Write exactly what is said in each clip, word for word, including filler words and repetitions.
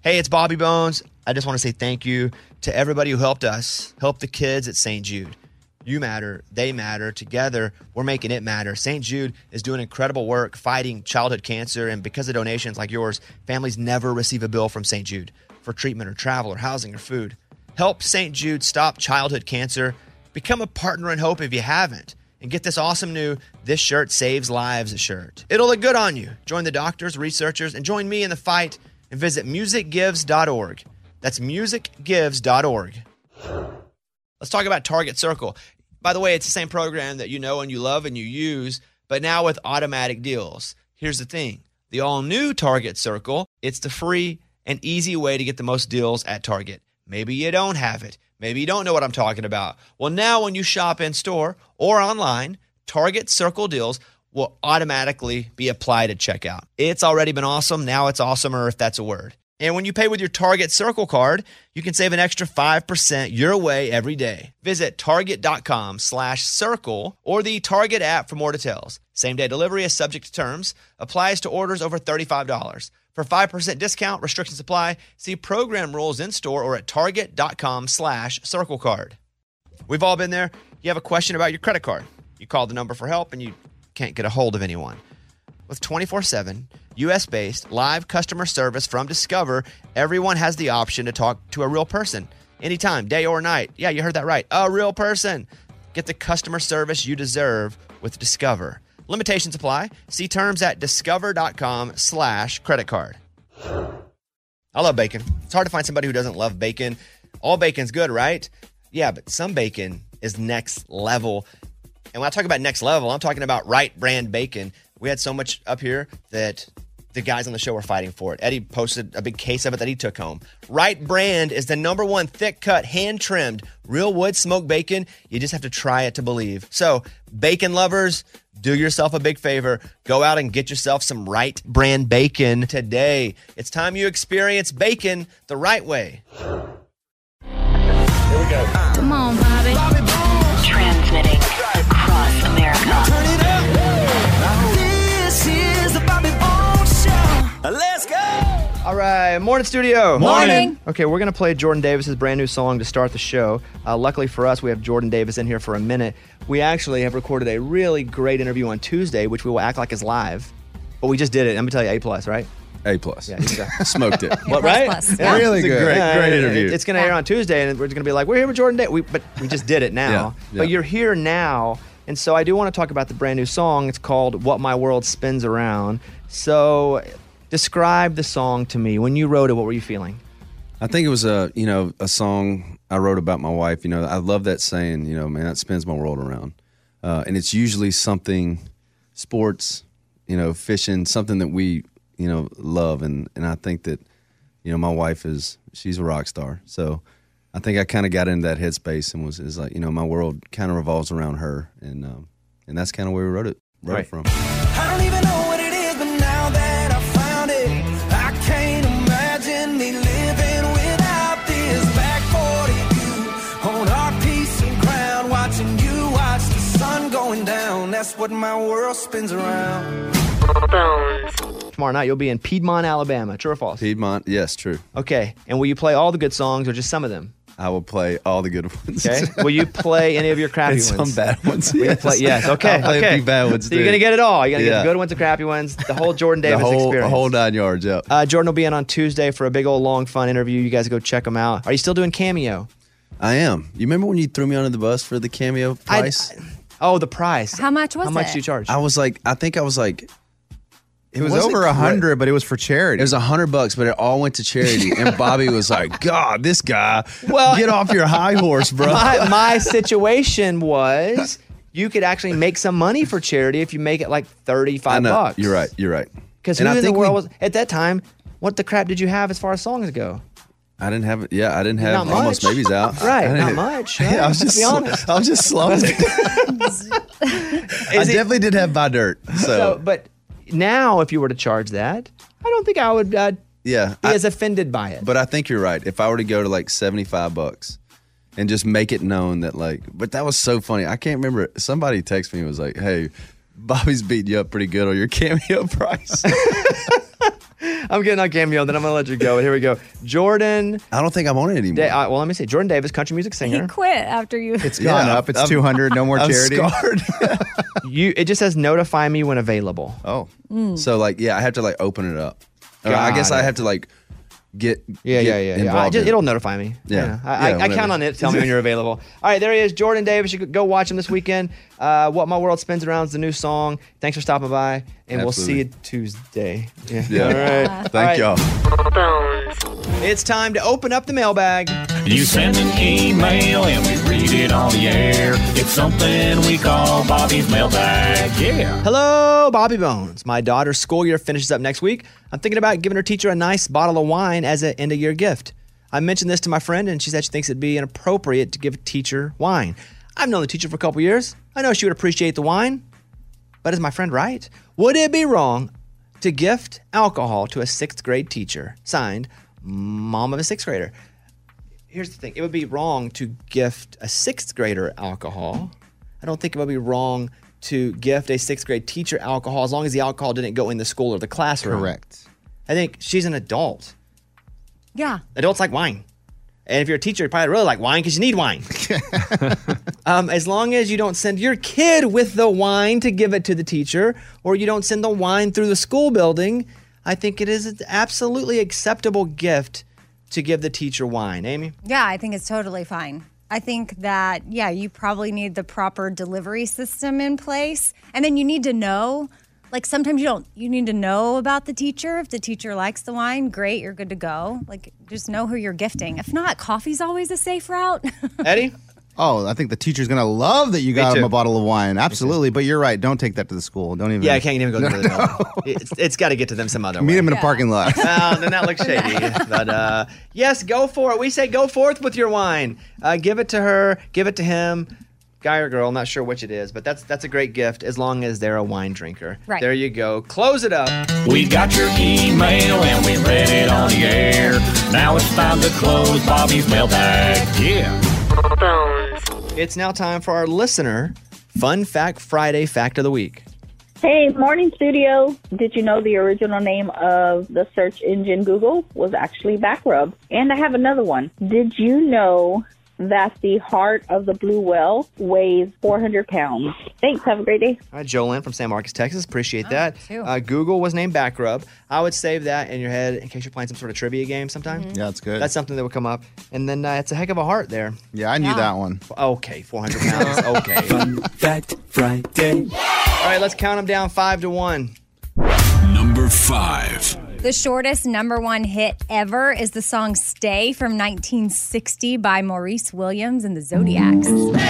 Hey, it's Bobby Bones. I just want to say thank you to everybody who helped us, help the kids at Saint Jude. You matter. They matter. Together, we're making it matter. Saint Jude is doing incredible work fighting childhood cancer, and because of donations like yours, families never receive a bill from Saint Jude for treatment or travel or housing or food. Help Saint Jude stop childhood cancer. Become a partner in hope if you haven't. And get this awesome new This Shirt Saves Lives shirt. It'll look good on you. Join the doctors, researchers, and join me in the fight and visit music gives dot org. That's music gives dot org. Let's talk about Target Circle. By the way, it's the same program that you know and you love and you use, but now with automatic deals. Here's the thing. The all-new Target Circle, it's the free and easy way to get the most deals at Target. Maybe you don't have it. Maybe you don't know what I'm talking about. Well, now when you shop in-store or online, Target Circle deals will automatically be applied at checkout. It's already been awesome. Now it's awesomer, if that's a word. And when you pay with your Target Circle card, you can save an extra five percent your way every day. Visit target.com slash circle or the Target app for more details. Same-day delivery is subject to terms. Applies to orders over thirty-five dollars. For five percent discount, restrictions apply. See program rules in-store or at target.com slash circle card. We've all been there. You have a question about your credit card. You call the number for help and you can't get a hold of anyone. With twenty-four seven, U S-based live customer service from Discover, everyone has the option to talk to a real person anytime, day or night. Yeah, you heard that right. A real person. Get the customer service you deserve with Discover. Limitations apply. See terms at discover.com slash credit card. I love bacon. It's hard to find somebody who doesn't love bacon. All bacon's good, right? Yeah, but some bacon is next level. And when I talk about next level, I'm talking about Wright Brand bacon. We had so much up here that the guys on the show were fighting for it. Eddie posted a big case of it that he took home. Wright Brand is the number one thick-cut, hand-trimmed, real wood smoked bacon. You just have to try it to believe. So, bacon lovers, do yourself a big favor. Go out and get yourself some Wright Brand bacon today. It's time you experience bacon the right way. Here we go. Come on, Bobby. Bobby Bones. Transmitting across America. Turn it up. This is the Bobby Bones Show. Let's go. All right. Morning, studio. Morning. Okay, we're going to play Jordan Davis's brand new song to start the show. Uh, luckily for us, we have Jordan Davis in here for a minute. We actually have recorded a really great interview on Tuesday, which we will act like is live. But we just did it. Let me tell you, A plus, right? A plus. Yeah, he's got- Smoked it. What, right? plus. Yeah. Really It's a good. Great, Yeah, great it- interview. it- It's going to air on Tuesday, and we're going to be like, we're here with Jordan Davis. We, but we just did it now. Yeah, yeah. But you're here now. And so I do want to talk about the brand new song. It's called What My World Spins Around. So describe the song to me. When you wrote it, what were you feeling? I think it was a you know a song I wrote about my wife. You know, I love that saying. You know, man, that spins my world around. Uh, and it's usually something, sports, you know, fishing, something that we you know love. And and I think that you know my wife is she's a rock star. So I think I kind of got into that headspace and was is like you know my world kind of revolves around her, and um, and that's kind of where we wrote it wrote Right. it from. I don't even know what it is, but now that I found it, I can't imagine me living without this back forty view on our piece of ground, watching you watch the sun going down. That's what my world spins around. Tomorrow night, you'll be in Piedmont, Alabama. True or false? Piedmont, yes, true. Okay. And will you play all the good songs or just some of them? I will play all the good ones. Okay. Will you play any of your crappy and ones? some bad ones. Will you Yes, play- yes. Okay. I'll play okay. a few bad ones So too. you're gonna get it all. You're gonna get Yeah. the good ones, the crappy ones, the whole Jordan the Davis whole, experience. the whole nine yards. Yep. Uh, Jordan will be in on Tuesday for a big old long fun interview. You guys go check him out. Are you still doing Cameo? I am. You remember when you threw me under the bus for the Cameo I- price? Oh, the price. How much was How much it? do you charge? I, was like, I think I was like, It was wasn't over a correct. hundred, but it was for charity. It was a hundred bucks, but it all went to charity. And Bobby was like, God, this guy, Well- get off your high horse, bro. my, my situation was you could actually make some money for charity if you make it like thirty-five I know. bucks. You're right. You're right. Because And who I in the think world we- was at that time? What the crap did you have as far as songs go? I didn't have, yeah, I didn't have Not much. almost babies out. Right, I not didn't- much. Yeah, I was Let's just, be honest. I was just slow. I Is it- definitely did have buy dirt. So, So, but now, if you were to charge that, I don't think I would uh, yeah. be I- as offended by it. But I think you're right. If I were to go to like seventy-five bucks and just make it known that like, but that was so funny. I can't remember. Somebody texted me and was like, hey, Bobby's beating you up pretty good on your Cameo price. I'm getting on Cameo, then I'm going to let you go. Here we go. Jordan. I don't think I'm on it anymore. Da- uh, well, let me see. Jordan Davis, country music singer. He quit after you. It's gone Yeah, up. It's I'm- two hundred. No more I'm charity. scarred. You, it just says notify me when available. Oh. So like, yeah, I have to like open it up. Or I guess Got I it. have to like get Yeah, get yeah, yeah. yeah. I involved just, in it. it'll notify me. Yeah. I, I, Yeah, I count whatever. on it. Tell me when you're available. All right, there he is, Jordan Davis. You could go watch him this weekend. Uh, what My World Spins Around is the new song. Thanks for stopping by, and we'll see you Tuesday. Yeah. Yeah. All right. Thank All right. y'all. It's time to open up the mailbag. You send an email and we read it on the air. It's something we call Bobby's mailbag. Yeah. Hello, Bobby Bones. My daughter's school year finishes up next week. I'm thinking about giving her teacher a nice bottle of wine as an end of year gift. I mentioned this to my friend, and she said she thinks it'd be inappropriate to give a teacher wine. I've known the teacher for a couple years. I know she would appreciate the wine, but is my friend right? Would it be wrong to gift alcohol to a sixth grade teacher? Signed, mom of a sixth grader. Here's the thing. It would be wrong to gift a sixth grader alcohol. I don't think it would be wrong to gift a sixth grade teacher alcohol as long as the alcohol didn't go in the school or the classroom. Correct. I think she's an adult. Yeah. Adults like wine. And if you're a teacher, you probably really like wine because you need wine. um, as long as you don't send your kid with the wine to give it to the teacher, or you don't send the wine through the school building, I think it is an absolutely acceptable gift to give the teacher wine. Amy? Yeah, I think it's totally fine. I think that, yeah, you probably need the proper delivery system in place. And then you need to know, like sometimes you don't, you need to know about the teacher. If the teacher likes the wine, great, you're good to go. Like just know who you're gifting. If not, coffee's always a safe route. Eddie? Oh, I think the teacher's going to love that you got too. him a bottle of wine. Absolutely. But you're right. Don't take that to the school. Don't even. Yeah, I can't even go to the building. It's, it's got to get to them some other Meet way. him in a parking lot. Oh, then that looks shady. But uh, yes, go for it. We say go forth with your wine. Uh, give it to her. Give it to him. Guy or girl, not sure which it is, but that's that's a great gift as long as they're a wine drinker. Right. There you go. Close it up. We got your email and we read it on the air. Now it's time to close Bobby's mailbag. Yeah. It's now time for our listener Fun Fact Friday Fact of the Week. Hey, morning studio. Did you know the original name of the search engine Google was actually Backrub? And I have another one. Did you know that the heart of the blue whale weighs four hundred pounds? Thanks. Have a great day. All right, Jolynn from San Marcos, Texas. Appreciate that. too. Uh, Google was named Backrub. I would save that in your head in case you're playing some sort of trivia game sometime. Yeah, that's good. That's something that would come up. And then uh, it's a heck of a heart there. yeah, I knew Yeah. that one. Okay, four hundred pounds. Okay. Fact Friday. All right, let's count them down five to one. Number five. The shortest number one hit ever is the song Stay from nineteen sixty by Maurice Williams and the Zodiacs.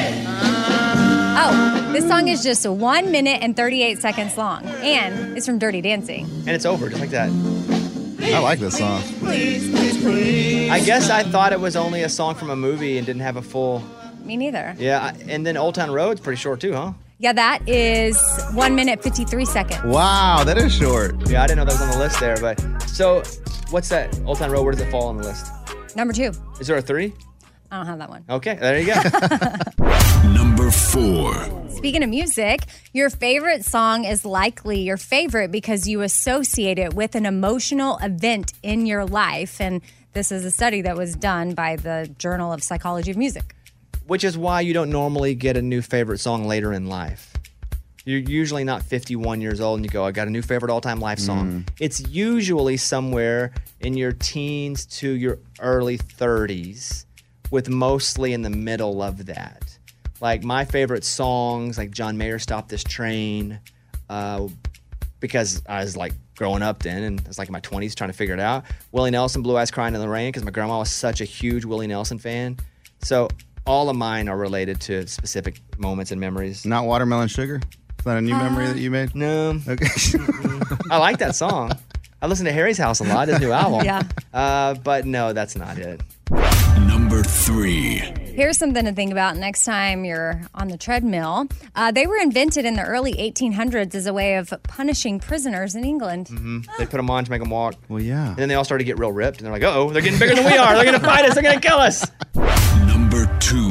Oh, this song is just one minute and thirty-eight seconds long, and it's from Dirty Dancing. And it's over, just like that. I like this song. Please, please, please. I guess I thought it was only a song from a movie and didn't have a full. Me neither. Yeah, I- and then Old Town Road's pretty short too, huh? Yeah, that is one minute, fifty-three seconds. Wow, that is short. Yeah, I didn't know that was on the list there, but so what's that? Old Town Road, where does it fall on the list? Number two. Is there a three? I don't have that one. Okay, there you go. Number four. Speaking of music, your favorite song is likely your favorite because you associate it with an emotional event in your life. And this is a study that was done by the Journal of Psychology of Music. Which is why you don't normally get a new favorite song later in life. You're usually not fifty-one years old and you go, I got a new favorite all-time life song. It's usually somewhere in your teens to your early thirties, with mostly in the middle of that. Like my favorite songs, like John Mayer, Stop This Train, uh, because I was like growing up then and I was like in my twenties trying to figure it out. Willie Nelson, Blue Eyes Crying in the Rain, because my grandma was such a huge Willie Nelson fan. So all of mine are related to specific moments and memories. Not Watermelon Sugar? Is that a new memory that you made? No, Okay. I like that song. I listen to Harry's House a lot, his new album. Yeah. Uh, but no, that's not it. Number three. Here's something to think about next time you're on the treadmill. Uh, they were invented in the early eighteen hundreds as a way of punishing prisoners in England. They put them on to make them walk. Well, yeah. And then they all started to get real ripped, and they're like, uh-oh, they're getting bigger than we are. They're going to fight us. They're going to kill us. Number two.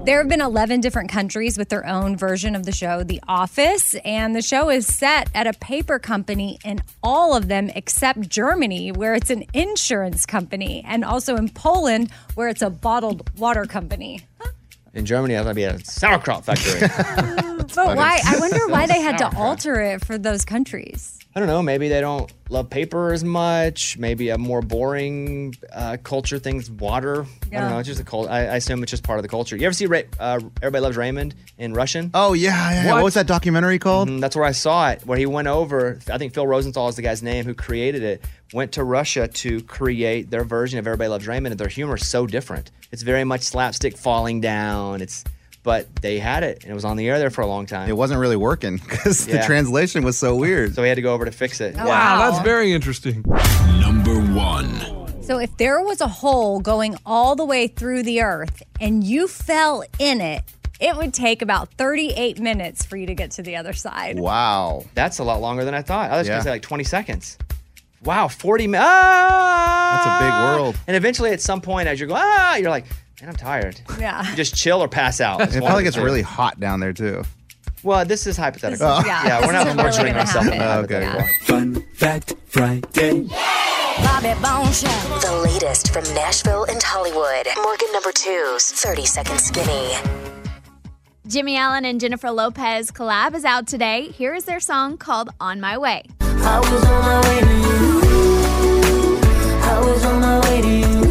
There have been eleven different countries with their own version of the show, The Office, and the show is set at a paper company in all of them except Germany, where it's an insurance company, and also in Poland, where it's a bottled water company. In Germany, that'd be a sauerkraut factory. But why? I wonder why they had to alter it for those countries. I don't know. Maybe they don't love paper as much. Maybe a more boring uh, culture thing's water. I Yeah. don't know. It's just a cult. I, I assume it's just part of the culture. You ever see Ra- uh, Everybody Loves Raymond in Russian? Oh, yeah, yeah. What, what was that documentary called? Mm, that's where I saw it, where he went over. I think Phil Rosenthal is the guy's name who created it. Went to Russia to create their version of Everybody Loves Raymond, and their humor is so different. It's very much slapstick, falling down. It's But they had it, and it was on the air there for a long time. It wasn't really working because the Yeah. translation was so weird. So he had to go over to fix it. Oh, Wow, wow. that's very interesting. Number one. So if there was a hole going all the way through the earth and you fell in it, it would take about thirty-eight minutes for you to get to the other side. Wow. That's a lot longer than I thought. I was Yeah. going to say like twenty seconds. Wow, forty minutes. Ah! That's a big world. And eventually at some point as you're going, ah, you're like, man, I'm tired. Yeah. You just chill or pass out. It's It one of probably the gets two. really hot down there, too. Well, this is hypothetical. This is- yeah, yeah this we're not isn't really torturing gonna myself. in happen. the Okay. hypothetical. Fun Fact Friday. Bobby Bone Show. The latest from Nashville and Hollywood. Morgan number two's thirty Second Skinny. Jimmy Allen and Jennifer Lopez collab is out today. Here is their song called On My Way. I was on my way to you. I was on my way to you.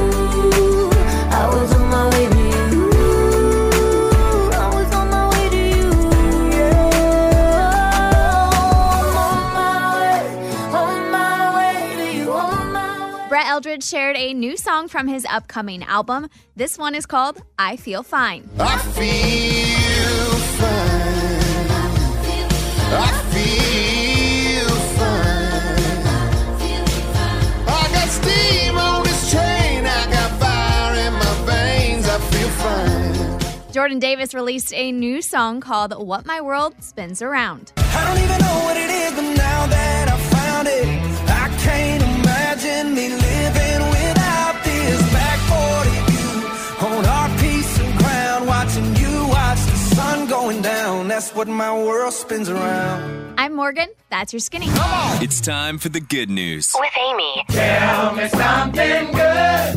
I was on my way to you. I was on my way to you. Yeah. On my way, on my way to you. On my way. Brett Eldredge shared a new song from his upcoming album. This one is called I Feel Fine. I feel fine. I feel fine. I got steam on this train. I got fire in my veins. I feel fine. Jordan Davis released a new song called What My World Spins Around. I don't even know what it is, but now that I found it, I can't imagine me living without this. Back forty view on our piece of ground, watching you watch the sun going down. That's what my world spins around. I'm Morgan. That's your skinny. It's time for the good news. With Amy. Tell me something good.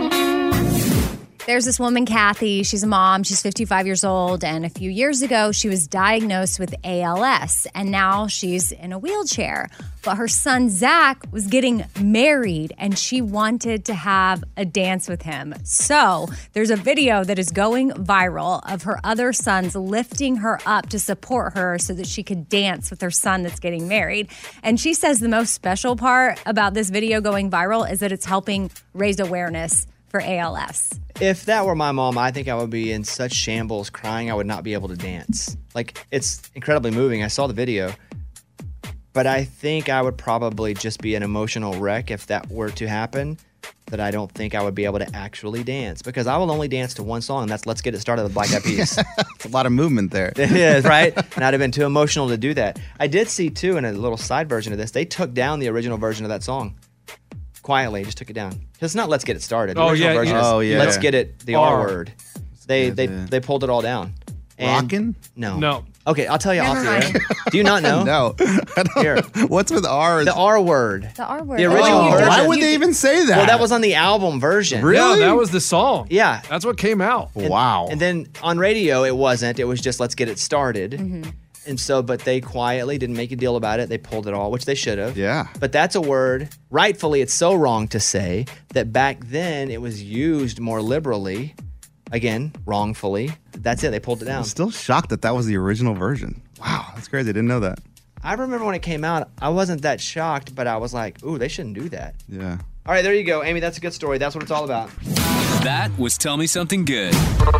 There's this woman, Kathy. She's a mom. She's fifty-five years old. And a few years ago, she was diagnosed with A L S. And now she's in a wheelchair. But her son, Zach, was getting married and she wanted to have a dance with him. So there's a video that is going viral of her other sons lifting her up to support her so that she could dance with her son that's getting married. And she says the most special part about this video going viral is that it's helping raise awareness for A L S. If that were my mom, I think I would be in such shambles crying I would not be able to dance. Like, it's incredibly moving. I saw the video. But I think I would probably just be an emotional wreck if that were to happen, that I don't think I would be able to actually dance. Because I will only dance to one song, and that's Let's Get It Started with Black Eyed Peas. It's a lot of movement there. It is, right? And I'd have been too emotional to do that. I did see, too, in a little side version of this, they took down the original version of that song. Quietly, just took it down. 'Cause it's not Let's Get It Started. The Oh, original yeah, version yeah. is Oh, yeah. Let's Get It, the R, R. word. They, good, they, yeah. they pulled it all down. And- Rockin'? No. No. Okay, I'll tell you Never off the air. mind. Do you not know? No. I don't- Here. What's with R? The R word. The R word. The original Oh, version. why would they even say that? Well, that was on the album version. Really? Yeah, that was the song. Yeah. That's what came out. Wow. And then on radio, it wasn't. It was just Let's Get It Started. Mm-hmm. And so, but they quietly didn't make a deal about it. They pulled it all, which they should have. Yeah. But that's a word, rightfully, it's so wrong to say that back then it was used more liberally. Again, wrongfully. That's it. They pulled it down. I'm still shocked that that was the original version. Wow, that's crazy. I didn't know that. I remember when it came out, I wasn't that shocked, but I was like, ooh, they shouldn't do that. Yeah. All right, there you go, Amy. That's a good story. That's what it's all about. That was Tell Me Something Good.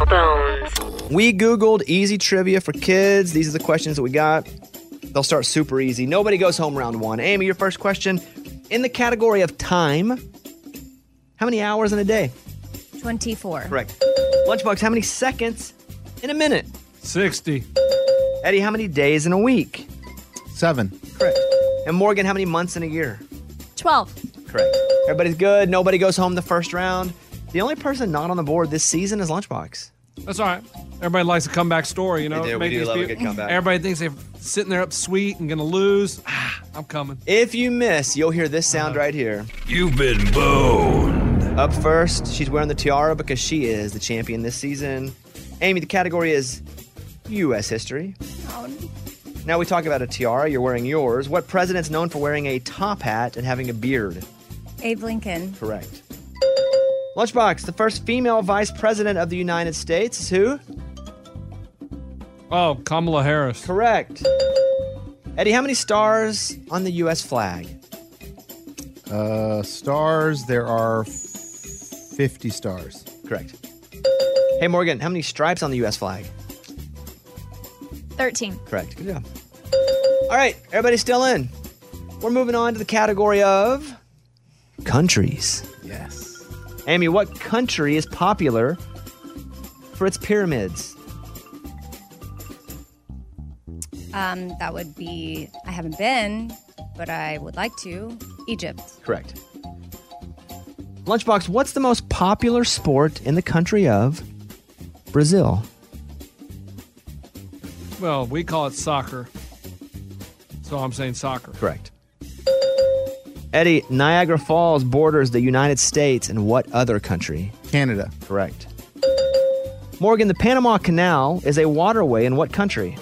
We Googled easy trivia for kids. These are the questions that we got. They'll start super easy. Nobody goes home round one. Amy, your first question. In the category of time, how many hours in a day? twenty-four. Correct. Lunchbox, how many seconds in a minute? sixty. Eddie, how many days in a week? Seven. Correct. And Morgan, how many months in a year? twelve. Correct. Everybody's good. Nobody goes home the first round. The only person not on the board this season is Lunchbox. That's all right. Everybody likes a comeback story, you know. They do. We Make do these love a people- good comeback. Everybody thinks they're sitting there up sweet and going to lose. Ah, I'm coming. If you miss, you'll hear this sound right here. You've been boned. Up first, she's wearing the tiara because she is the champion this season. Amy, the category is U S history. Now we talk about a tiara. You're wearing yours. What president's known for wearing a top hat and having a beard? Abe Lincoln. Correct. Lunchbox, the first female vice president of the United States is who? Oh, Kamala Harris. Correct. Eddie, how many stars on the U S flag? Uh, stars, there are fifty stars. Correct. Hey, Morgan, how many stripes on the U S flag? thirteen. Correct. Good job. All right, everybody's still in. We're moving on to the category of countries. Yes. Amy, what country is popular for its pyramids? Um, that would be, I haven't been, but I would like to. Egypt. Correct. Lunchbox, what's the most popular sport in the country of Brazil? Well, we call it soccer. So I'm saying soccer. Correct. Eddie, Niagara Falls borders the United States and what other country? Canada. Correct. Morgan, the Panama Canal is a waterway in what country?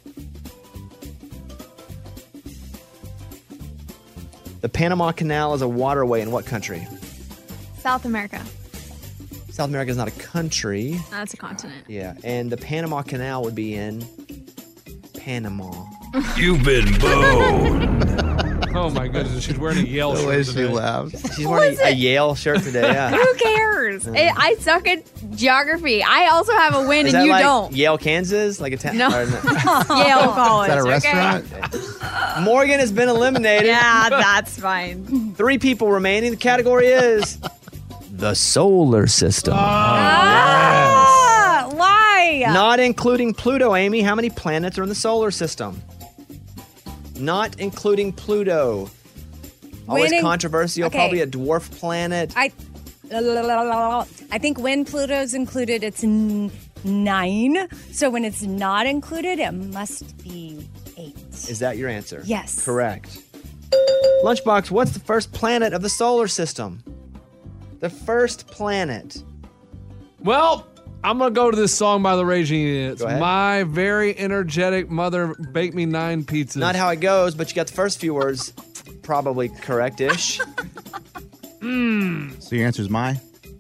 The Panama Canal is a waterway in what country? South America. South America is not a country. That's a continent. Yeah, and the Panama Canal would be in Panama. You've been boned. Oh my goodness, she's wearing a Yale The shirt way she today. laughs. She's wearing a, a Yale shirt today, yeah. Who cares? I, I suck at geography. I also have a win Is and that you like don't. Yale, Kansas? Like a town? No. or Yale College. Is that a okay? restaurant? Morgan has been eliminated. Yeah, that's fine. Three people remaining. The category is the solar system. Ah, why? Not including Pluto, Amy. How many planets are in the solar system? Not including Pluto. Always Winning- controversial. Okay. Probably a dwarf planet. I, I think when Pluto's included, it's n- nine. So when it's not included, it must be eight. Is that your answer? Yes. Correct. Lunchbox, what's the first planet of the solar system? The first planet. Well, I'm going to go to this song by the Raging Idiots. Go ahead. My very energetic mother baked me nine pizzas. Not how it goes, but you got the first few words probably correct-ish. So your answer is my?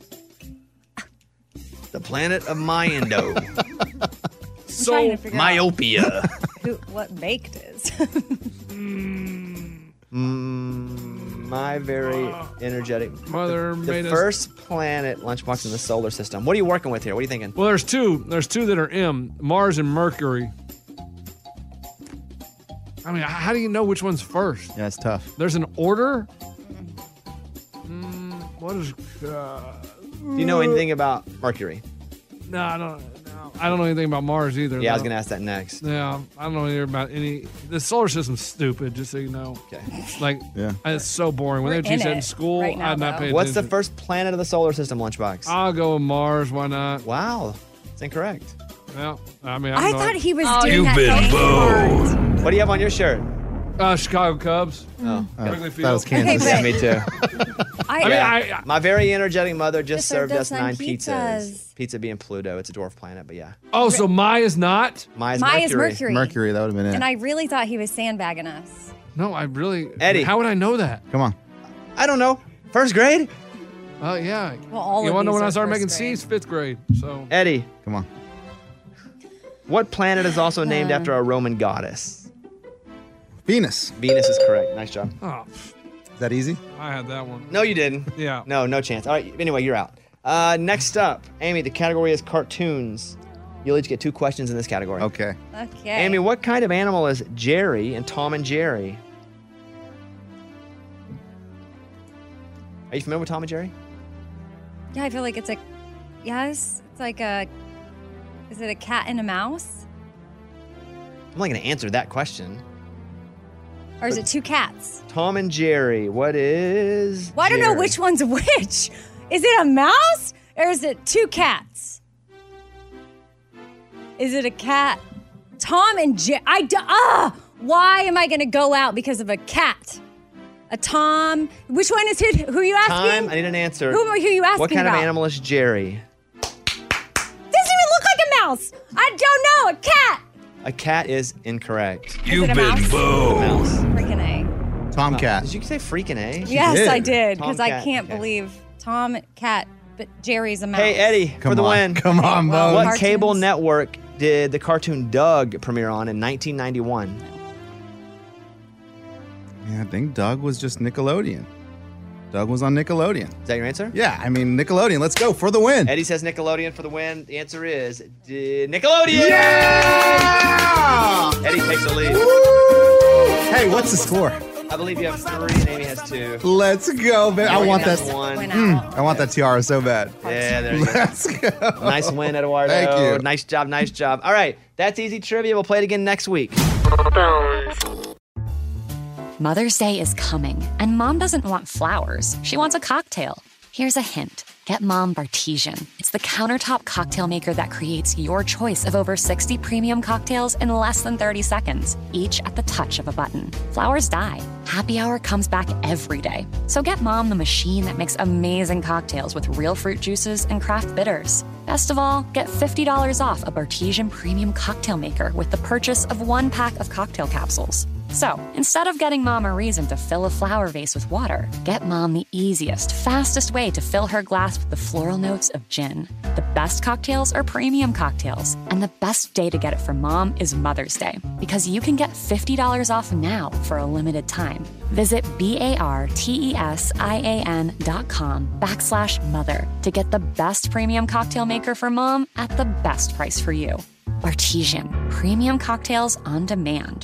The planet of Mayando. so trying to figure out Myopia. who, what baked is. Mm, my very energetic. Mother The made us. first planet, Lunchbox, in the solar system. What are you working with here? What are you thinking? Well, there's two. There's two that are M, Mars and Mercury. I mean, how do you know which one's first? Yeah, it's tough. There's an order. Mm, what is? Uh, Do you know anything about Mercury? no, I don't. No, I don't know anything about Mars either. Yeah, I was though. going to ask that next. Yeah, I don't know anything about any. The solar system's stupid, just so you know. Okay. Like, Yeah. it's so boring. When We're they teach in that in it school, right now, I'd not though. pay What's the attention. first planet of the solar system, Lunchbox? I'll go with Mars. Why not? Wow, it's incorrect. Well, I mean, I I'm thought he was Oh, doing You've that been so smart. What do you have on your shirt? uh, Chicago Cubs. Oh, Wrigley That Field. was Kansas. yeah, me too. I, I mean, Yeah. I, I My very energetic mother just Just served served us us nine nine pizzas. pizzas. Pizza being Pluto, it's a dwarf planet, but yeah. oh, so Maya's not? Maya's Mine is Mercury. Mercury. Mercury, that would have been it. And I really thought he was sandbagging us. No, I really. Eddie. How would I know that? Come on. I don't know. First grade? Oh, yeah. Well, all you of want to know these when I are started first making grade. C's? Fifth grade. So Eddie, Come on. what planet is also named after a Roman goddess? Venus. Venus is correct. Nice job. oh, Is that easy? I had that one. No, you didn't. Yeah. No, no chance. All right. Anyway, you're out. Uh, next up, Amy, the category is cartoons. You'll each get two questions in this category. Okay. Okay. Amy, what kind of animal is Jerry in Tom and Jerry? Are you familiar with Tom and Jerry? Yeah, I feel like it's a. Yes, it's like a. Is it a cat and a mouse? I'm not going to answer that question. Or is it two cats? Tom and Jerry. What is? Well, I don't know Jerry? which one's which. Is it a mouse or is it two cats? Is it a cat? Tom and Jerry. I d- ah. Why am I going to go out because of a cat? A Tom. Which one is who? Who are you asking? Time. I need an answer. Who are you asking What kind about? of animal is Jerry? Doesn't even look like a mouse. I don't know. A cat. A cat is incorrect. You've been mouse? booed. Mouse. Freaking A. Tomcat. Did you say freaking A? Yes, did. I did because I Tomcat, can't okay. believe Tom cat, but Jerry's a mouse. Hey, Eddie, Come for the on. win. Come on, well, Mo. What Cartoons. cable network did the cartoon Doug premiere on in nineteen ninety-one? Yeah, I think Doug was just Nickelodeon. Doug was on Nickelodeon. Is that your answer? Yeah, I mean, Nickelodeon. Let's go for the win. Eddie says Nickelodeon for the win. The answer is D- Nickelodeon. Yeah! Eddie takes the lead. Hey, what's the score? I believe you have three and Amy has two. Let's go, man. I Morgan want has that. one. Went Mm, out. I want that tiara so bad. Yeah, there you go. Let's go. Nice win, Eduardo. Thank you. Nice job, nice job. All right, that's easy trivia. We'll play it again next week. Mother's Day is coming, and Mom doesn't want flowers. She wants a cocktail. Here's a hint. Get Mom Bartesian. It's the countertop cocktail maker that creates your choice of over sixty premium cocktails in less than thirty seconds, each at the touch of a button. Flowers die. Happy Hour comes back every day. So get Mom the machine that makes amazing cocktails with real fruit juices and craft bitters. Best of all, get fifty dollars off a Bartesian premium cocktail maker with the purchase of one pack of cocktail capsules. So, instead of getting Mom a reason to fill a flower vase with water, get Mom the easiest, fastest way to fill her glass with the floral notes of gin. The best cocktails are premium cocktails, and the best day to get it for Mom is Mother's Day, because you can get fifty dollars off now for a limited time. Visit B-A-R-T-E-S-I-A-N dot com backslash mother to get the best premium cocktail maker for Mom at the best price for you. Bartesian, premium cocktails on demand.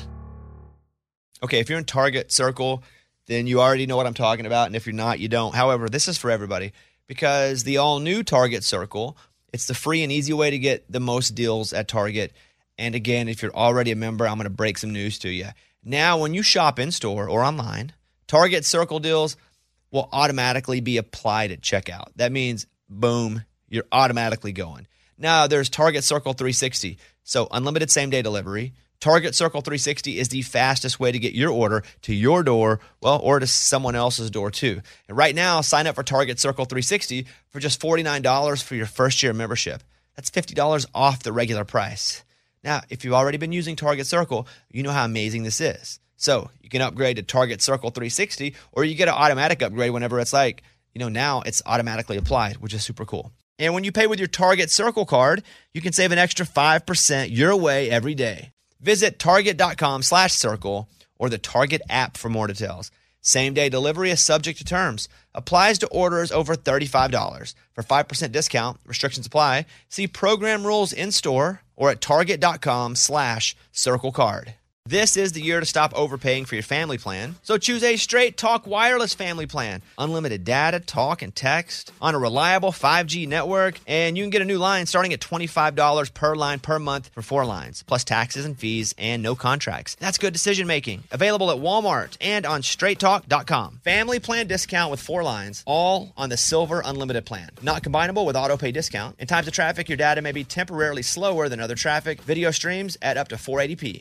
Okay, if you're in Target Circle, then you already know what I'm talking about. And if you're not, you don't. However, this is for everybody because the all-new Target Circle, it's the free and easy way to get the most deals at Target. And again, if you're already a member, I'm going to break some news to you. Now, when you shop in-store or online, Target Circle deals will automatically be applied at checkout. That means, boom, you're automatically going. Now, there's Target Circle three sixty, so unlimited same-day delivery. Target Circle three sixty is the fastest way to get your order to your door, well, or to someone else's door too. And right now, sign up for Target Circle three sixty for just forty-nine dollars for your first year membership. That's fifty dollars off the regular price. Now, if you've already been using Target Circle, you know how amazing this is. So you can upgrade to Target Circle three sixty, or you get an automatic upgrade whenever it's like, you know, now it's automatically applied, which is super cool. And when you pay with your Target Circle card, you can save an extra five percent your way every day. Visit target.com slash circle or the Target app for more details. Same-day delivery is subject to terms. Applies to orders over thirty-five dollars. For five percent discount, restrictions apply. See program rules in-store or at target.com slash circle card. This is the year to stop overpaying for your family plan. So choose a Straight Talk Wireless family plan. Unlimited data, talk, and text on a reliable five G network. And you can get a new line starting at twenty-five dollars per line per month for four lines, plus taxes and fees and no contracts. That's good decision making. Available at Walmart and on straight talk dot com. Family plan discount with four lines, all on the Silver Unlimited plan. Not combinable with auto pay discount. In times of traffic, your data may be temporarily slower than other traffic. Video streams at up to four eighty p.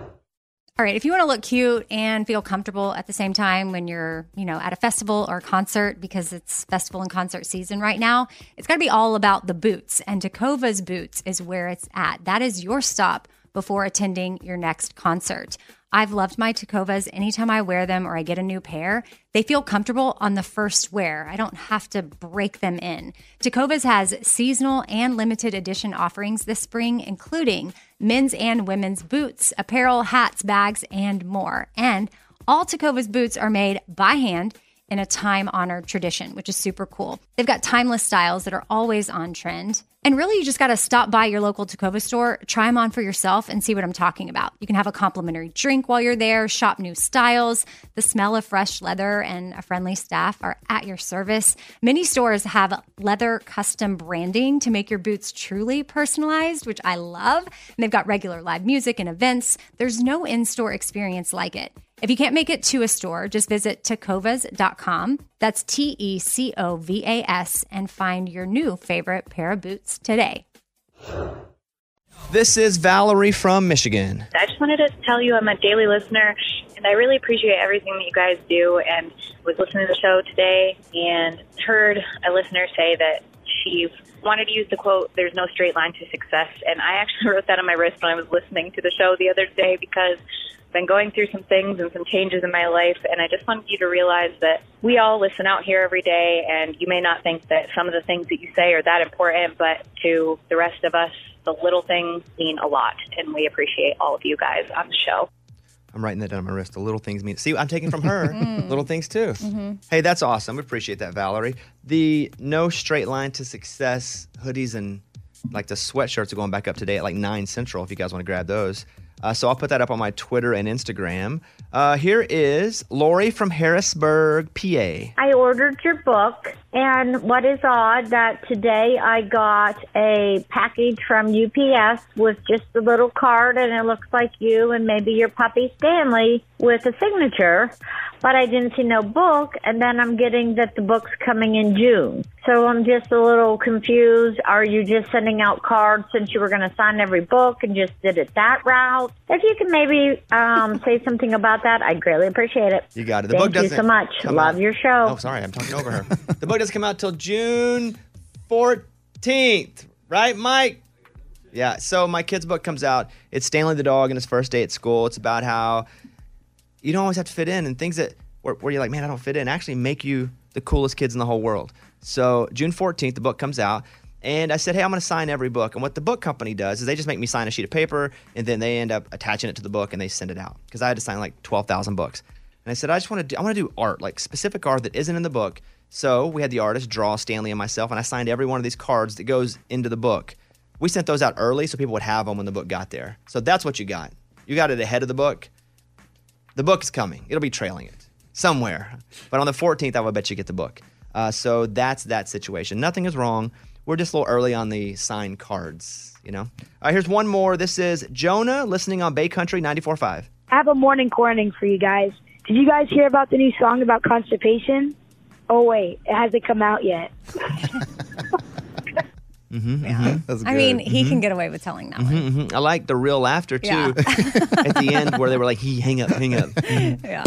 All right, if you want to look cute and feel comfortable at the same time when you're, you know, at a festival or concert, because it's festival and concert season right now, it's got to be all about the boots. And Tecovas Boots is where it's at. That is your stop before attending your next concert. I've loved my Tecovas. Anytime I wear them or I get a new pair, they feel comfortable on the first wear. I don't have to break them in. Tecovas has seasonal and limited edition offerings this spring, including men's and women's boots, apparel, hats, bags, and more. And all Tecovas boots are made by hand in a time-honored tradition, which is super cool. They've got timeless styles that are always on trend. And really, you just got to stop by your local Tecovas store, try them on for yourself, and see what I'm talking about. You can have a complimentary drink while you're there, shop new styles. The smell of fresh leather and a friendly staff are at your service. Many stores have leather custom branding to make your boots truly personalized, which I love. And they've got regular live music and events. There's no in-store experience like it. If you can't make it to a store, just visit tecovas dot com. That's T E C O V A S and find your new favorite pair of boots today. This is Valerie from Michigan. I just wanted to tell you I'm a daily listener, and I really appreciate everything that you guys do, and was listening to the show today and heard a listener say that she wanted to use the quote, "There's no straight line to success," and I actually wrote that on my wrist when I was listening to the show the other day because I've been going through some things and some changes in my life, and I just wanted you to realize that we all listen out here every day, and you may not think that some of the things that you say are that important, but to the rest of us, the little things mean a lot, and we appreciate all of you guys on the show. I'm writing that down on my wrist. The little things mean. See, I'm taking from her. Mm. Little things too. Mm-hmm. Hey, that's awesome. We appreciate that, Valerie. The No Straight Line to Success hoodies and like the sweatshirts are going back up today at like nine Central if you guys want to grab those. Uh, so I'll put that up on my Twitter and Instagram. Uh, here is Lori from Harrisburg, P A. I ordered your book, and what is odd that today I got a package from U P S with just a little card, and it looks like you and maybe your puppy Stanley with a signature, but I didn't see no book, and then I'm getting that the book's coming in June. So I'm just a little confused. Are you just sending out cards since you were going to sign every book and just did it that route? If you can maybe um, say something about that, I'd greatly appreciate it. You got it. The Thank book doesn't you so much. come Love out- your show. Oh, sorry. I'm talking over her. The book doesn't come out till June fourteenth. Right, Mike? Yeah. So my kid's book comes out. It's Stanley the dog and his first day at school. It's about how you don't always have to fit in, and things that where, where you're like, man, I don't fit in, actually make you the coolest kids in the whole world. So June fourteenth, the book comes out. And I said, hey, I'm going to sign every book. And what the book company does is they just make me sign a sheet of paper, and then they end up attaching it to the book, and they send it out. Because I had to sign like twelve thousand books. And I said, I just want to do, I want to do art, like specific art that isn't in the book. So we had the artist draw Stanley and myself, and I signed every one of these cards that goes into the book. We sent those out early so people would have them when the book got there. So that's what you got. You got it ahead of the book. The book is coming. It'll be trailing it somewhere. But on the fourteenth, I would bet you get the book. Uh, so that's that situation. Nothing is wrong. We're just a little early on the signed cards, you know. All right, here's one more. This is Jonah listening on Bay Country ninety-four point five. I have a morning corning for you guys. Did you guys hear about the new song about constipation? Oh, wait, it hasn't come out yet. Mm-hmm, Yeah. mm-hmm. That's I mean, good. he Mhm. can get away with telling that one. Mhm, mhm. I like the real laughter, too, Yeah. at the end where they were like, he, hang up, hang up. Yeah.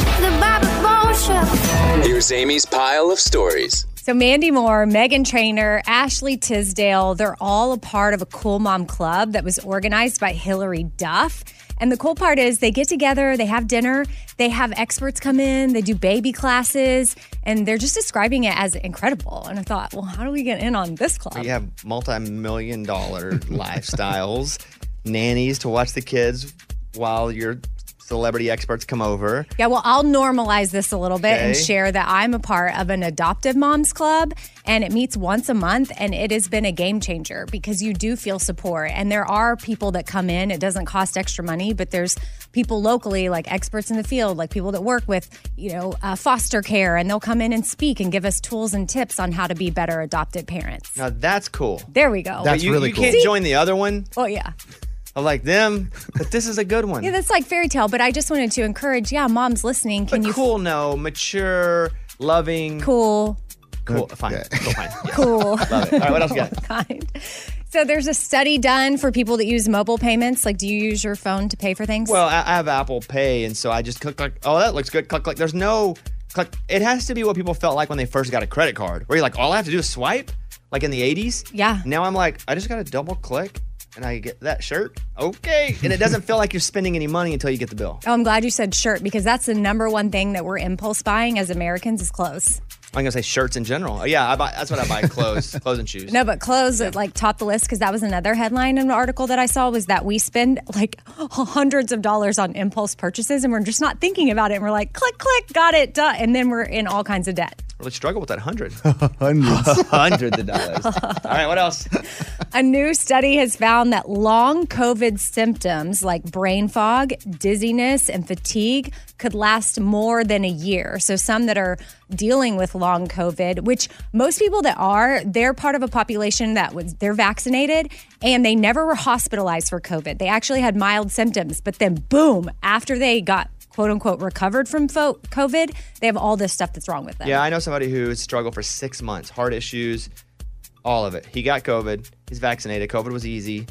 Here's Amy's pile of stories. So Mandy Moore, Megan Trainor, Ashley Tisdale, they're all a part of a Cool Mom Club that was organized by Hillary Duff. And the cool part is they get together, they have dinner, they have experts come in, they do baby classes, and they're just describing it as incredible. And I thought, well, how do we get in on this club? You have multi-million dollar lifestyles, nannies to watch the kids while your celebrity experts come over. Yeah, well, I'll normalize this a little bit and Okay. share that I'm a part of an adoptive moms club, and it meets once a month, and it has been a game changer because you do feel support. And there are people that come in. It doesn't cost extra money, but there's people locally, like experts in the field, like people that work with, you know, uh, foster care, and they'll come in and speak and give us tools and tips on how to be better adopted parents. Now, that's cool. There we go. But you, you can't See? join the other one. Oh, yeah. I like them, but this is a good one. Yeah, that's like fairy tale, but I just wanted to encourage, yeah, moms listening, can But you... cool, no, mature, loving. Cool. Cool, fine. Cool, fine. Yes. Cool. Love it. All right, what else you got? Kind. So there's a study done for people that use mobile payments. Like, do you use your phone to pay for things? Well, I I have Apple Pay, and so I just click, click. Oh, that looks good. Click, click. There's no click. It has to be what people felt like when they first got a credit card, where you're like, all I have to do is swipe, like in the eighties. Yeah. Now I'm like, I just got to double click, and I get that shirt. Okay. And it doesn't feel like you're spending any money until you get the bill. Oh, I'm glad you said shirt because that's the number one thing that we're impulse buying as Americans is clothes. I'm gonna say shirts in general. Oh, yeah, I buy, that's what I buy: clothes, clothes and shoes. No, but clothes like top the list because that was another headline in an article that I saw was that we spend like hundreds of dollars on impulse purchases and we're just not thinking about it. And we're like, click, click, got it, duh. And then we're in all kinds of debt. Really struggle with that hundred. Hundreds. Hundreds of dollars. All right, what else? A new study has found that long COVID symptoms like brain fog, dizziness, and fatigue could last more than a year. So some that are dealing with long COVID, which most people that are, they're part of a population that was, they're vaccinated and they never were hospitalized for COVID. They actually had mild symptoms, but then boom, after they got quote unquote recovered from fo- COVID, they have all this stuff that's wrong with them. Yeah, I know somebody who struggled for six months, heart issues, all of it. He got COVID. He's vaccinated. COVID was easy.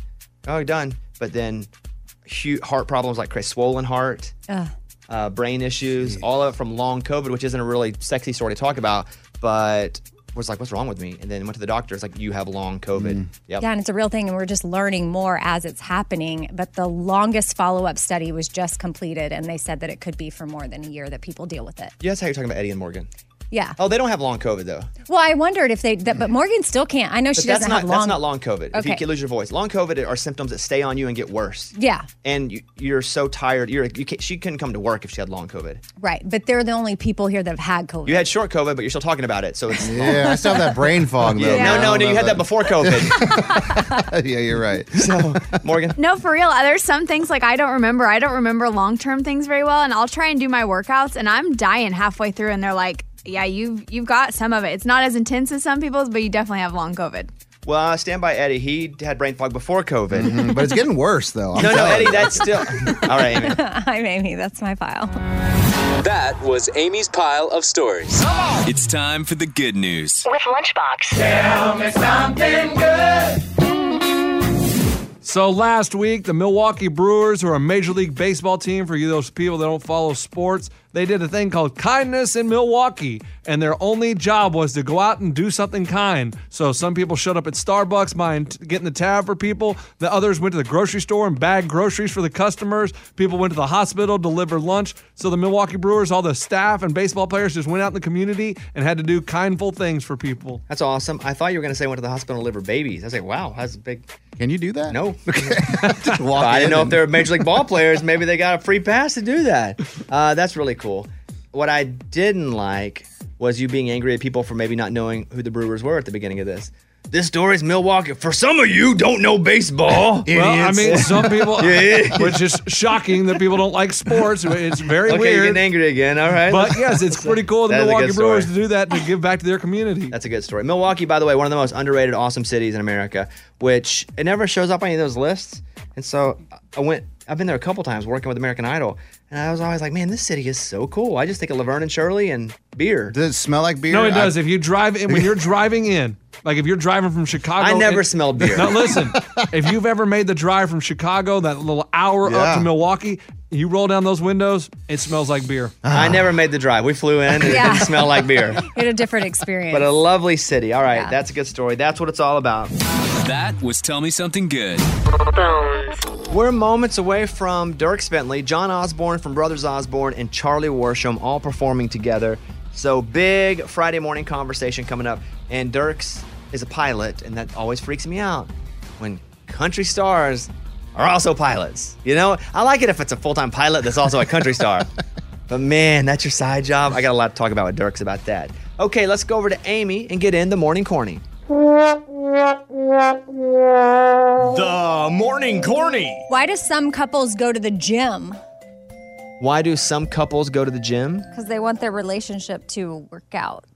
Oh, done. But then huge heart problems like crazy, swollen heart, Ugh. uh, brain issues, all of it from long COVID, which isn't a really sexy story to talk about, but was like, what's wrong with me? And then went to the doctor. It's like, you have long COVID. Mm. Yep. Yeah, and it's a real thing, and we're just learning more as it's happening. But the longest follow-up study was just completed, and they said that it could be for more than a year that people deal with it. Yeah, that's how you're talking about Eddie and Morgan. Yeah. Oh, they don't have long COVID, though. Well, I wondered if they, that, but Morgan still can't. I know But she that's doesn't not, have long. That's not long COVID. If you Okay. can lose your voice. Long COVID are symptoms that stay on you and get worse. Yeah, And you, you're so tired. You're, you can't, she couldn't come to work if she had long COVID. right. But they're the only people here that have had COVID. You had short COVID, but you're still talking about it. So it's Yeah, I still have that brain fog, though. Yeah. No, no, no. You had that before COVID. Yeah, you're right. So, Morgan? No, for real. There's some things like I don't remember. I don't remember long-term things very well, and I'll try and do my workouts, and I'm dying halfway through, and they're like, yeah, you've, you've got some of it. It's not as intense as some people's, but you definitely have long COVID. Well, uh, stand by Eddie. He had brain fog before COVID. Mhm, but it's getting worse, though. I'm no, no, telling Eddie, you. that's still. All right, Amy. I'm Amy. That's my file. That was Amy's pile of stories. It's time for the good news. With Lunchbox. Tell me something good. So last week, the Milwaukee Brewers, who are a Major League Baseball team, for you those people that don't follow sports, they did a thing called Kindness in Milwaukee, and their only job was to go out and do something kind. So some people showed up at Starbucks buying, getting the tab for people. The others went to the grocery store and bagged groceries for the customers. People went to the hospital, delivered lunch. So the Milwaukee Brewers, all the staff and baseball players just went out in the community and had to do kindful things for people. That's awesome. I thought you were going to say went to the hospital and deliver babies. I was like, wow, that's a big. Can you do that? No. Just walk I didn't in know if and- they're Major League Ball players. Maybe they got a free pass to do that. Uh, that's really cool. What I didn't like was you being angry at people for maybe not knowing who the Brewers were at the beginning of this. This story's Milwaukee. For some of you, don't know baseball. Well, I mean, some people, Yeah. which is shocking that people don't like sports. It's very Okay, weird. you're getting angry again. All right. But yes, it's pretty cool of the That is a Milwaukee good Brewers story. to do that to give back to their community. That's a good story. Milwaukee, by the way, one of the most underrated, awesome cities in America, which it never shows up on any of those lists. And so I went, I've been there a couple times working with American Idol, and I was always like, man, this city is so cool. I just think of Laverne and Shirley and beer. Does it smell like beer? No, it does. I- If you drive in, when you're driving in, like if you're driving from Chicago. I never and- smelled beer. Now listen, if you've ever made the drive from Chicago, that little hour Yeah. up to Milwaukee, you roll down those windows, it smells like beer. I never made the drive. We flew in and it Yeah. didn't smell like beer. You had a different experience. But a lovely city. All right, Yeah. that's a good story. That's what it's all about. That was Tell Me Something Good. We're moments away from Dierks Bentley, John Osborne from Brothers Osborne, and Charlie Worsham all performing together. So big Friday morning conversation coming up. And Dierks is a pilot, and that always freaks me out when country stars are also pilots. You know, I like it if it's a full-time pilot that's also a country star. But man, that's your side job. I got a lot to talk about with Dierks about that. Okay, let's go over to Amy and get in the morning corny. The Morning Corny. Why do some couples go to the gym? Why do some couples go to the gym? Because they want their relationship to work out.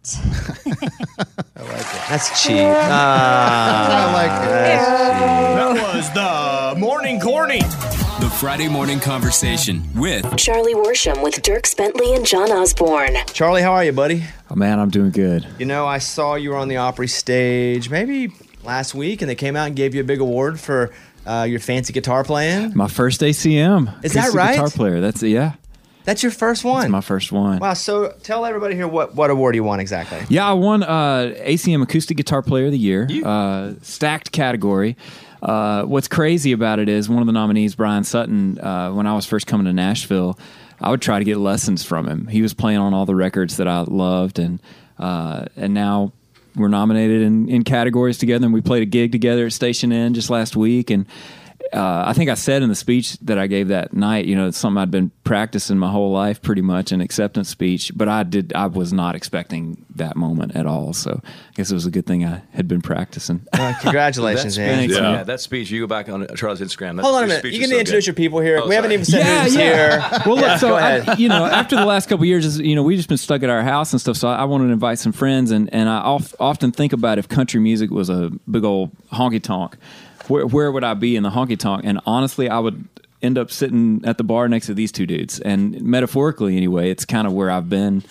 That's cheap. Ah, I like it. That was the Morning Corny. The Friday morning conversation with Charlie Worsham with Dierks Bentley and John Osborne. Charlie, how are you, buddy? Oh, man, I'm doing good. You know, I saw you were on the Opry stage maybe last week, and they came out and gave you a big award for uh, your fancy guitar playing. My first A C M. Is that acoustic right? Guitar player. That's yeah. That's your first one? That's my first one. Wow, so tell everybody here what, what award you won exactly. Yeah, I won uh, A C M Acoustic Guitar Player of the Year, uh, stacked category. Uh, what's crazy about it is one of the nominees, Brian Sutton, uh, when I was first coming to Nashville, I would try to get lessons from him. He was playing on all the records that I loved, and uh, and now we're nominated in, in categories together, and we played a gig together at Station Inn just last week, and Uh, I think I said in the speech that I gave that night, you know, it's something I'd been practicing my whole life pretty much, an acceptance speech, but I did, I was not expecting that moment at all. So I guess it was a good thing I had been practicing. Uh, congratulations, that man. speech, Yeah. yeah, that speech, you go back on Charlie's Instagram. That, Hold on a your minute. speech You is can so introduce good. your people here. Oh, we haven't sorry. even said yeah, who's yeah. here. Well, look, Yeah, so go I, ahead. you know, after the last couple of years, you know, we've just been stuck at our house and stuff. So I wanted to invite some friends, and and I of, often think about if country music was a big old honky tonk, where where would I be in the honky tonk? And honestly, I would end up sitting at the bar next to these two dudes. And metaphorically, anyway, it's kind of where I've been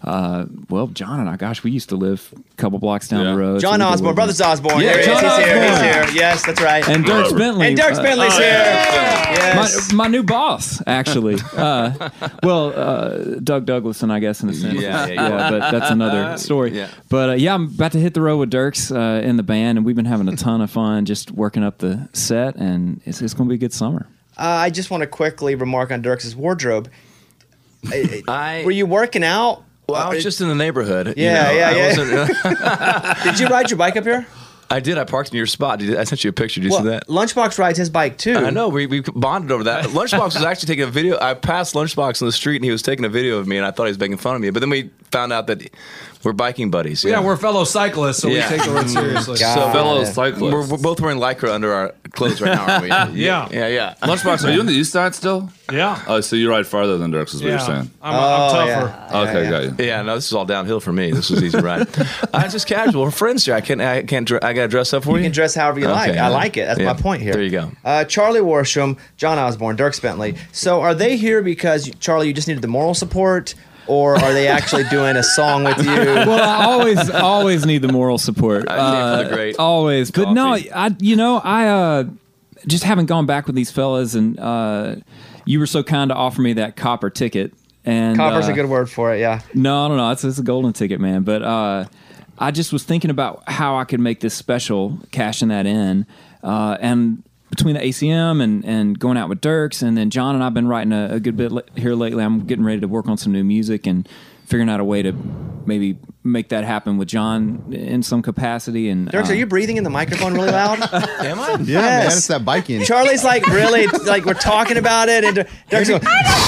Uh, well, John and I, gosh, we used to live a couple blocks down the road. John so we Osborne, Brothers Osborne. Yeah, There he is. John He's here. He's Osborne. here. Yes, that's right. And Dirk Bentley. And Dirk uh, Bentley's oh, here. yeah. Yes. My, my new boss, actually. Uh, well, uh, Doug Douglas, and I guess in a sense. Yeah, yeah, yeah. but that's another story. Yeah. But uh, yeah, I'm about to hit the road with Dirks uh, in the band, and we've been having a ton of fun just working up the set, and it's, it's going to be a good summer. Uh, I just want to quickly remark on Dirks' wardrobe. I, were you working out? Well, I was just in the neighborhood. Yeah, you know, yeah, I yeah. wasn't- Did you ride your bike up here? I did. I parked in your spot. Did you- I sent you a picture. Did you Well, see that? Lunchbox rides his bike too. I know. We, we bonded over that. Lunchbox was actually taking a video. I passed Lunchbox on the street, and he was taking a video of me, and I thought he was making fun of me. But then we found out that we're biking buddies. Yeah, we're fellow cyclists, so Yeah. we take the road seriously. So Fellow cyclists. We're, we're both wearing Lycra under our clothes right now, aren't we? Yeah. Yeah, yeah. Lunchbox, are you on the east side still? Yeah. Oh, so you ride farther than Dirks is what Yeah. you're saying. I'm, I'm tougher. Okay, got you. Yeah, no, this is all downhill for me. This was easy ride. I just casual. We're friends here. I can't. I can't. dr- I got to dress up for you. You can dress however you like. Okay, I yeah. like it. That's Yeah. my point here. There you go. Uh, Charlie Worsham, John Osborne, Dirk Bentley. So are they here because, you- Charlie, you just needed the moral support? Or are they actually doing a song with you? Well, I always, always need the moral support. I came for the great always, but no, I, you know, I uh, just haven't gone back with these fellas, and uh, you were so kind to offer me that copper ticket. And Copper's uh, a good word for it, yeah. No, no, no, it's, it's a golden ticket, man. But uh, I just was thinking about how I could make this special, cashing that in, uh, and. Between the A C M and, and going out with Dirks, and then John and I have been writing a, a good bit li- here lately. I'm getting ready to work on some new music and figuring out a way to maybe make that happen with John in some capacity. And Dirks, uh, are you breathing in the microphone really loud? Am I? Yeah, man, it's that biking. Charlie's like really, like we're talking about it, and Dirk's going,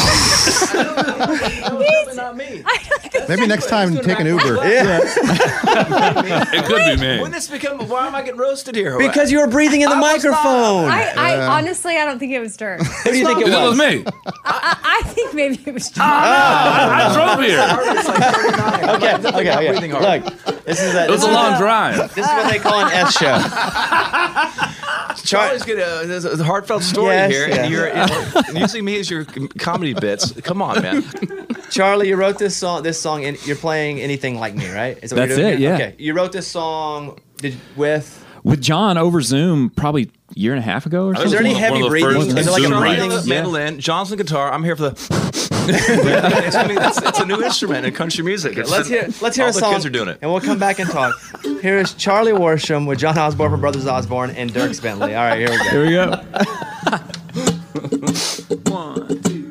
not me. Maybe next time take an Uber. yeah. It could be me. When this become? Why am I getting roasted here? Because you were breathing in the I was not. microphone. I, I honestly, I don't think it was Dirk. Who do you think it It was was? me. I, I, I think maybe it was John. I, I drove here. Okay, okay, okay. breathing hard. Look, this is a, It was this a is long a- drive. This is what they call an S show. Charlie's got a, there's a heartfelt story Yes, here, yeah. and you're and using me as your com- comedy bits. Come on, man. Charlie, you wrote this song. This song, and you're playing Anything Like Me, right? Is that what That's you're doing it, here? yeah. Okay, you wrote this song did, with. with John over Zoom probably a year and a half ago or Is something. there any one of- heavy one of the breathing? first Is it like a Zoom breathing? writes. The mandolin, John's the guitar. I'm here for the. it's, I mean, it's, it's a new instrument in country music. It's, Let's hear. Let's hear all a song. the kids are doing it. and we'll come back and talk. Here is Charlie Worsham with John Osborne from Brothers Osborne and Dirk Bentley. All right, here we go. Here we go. One, two.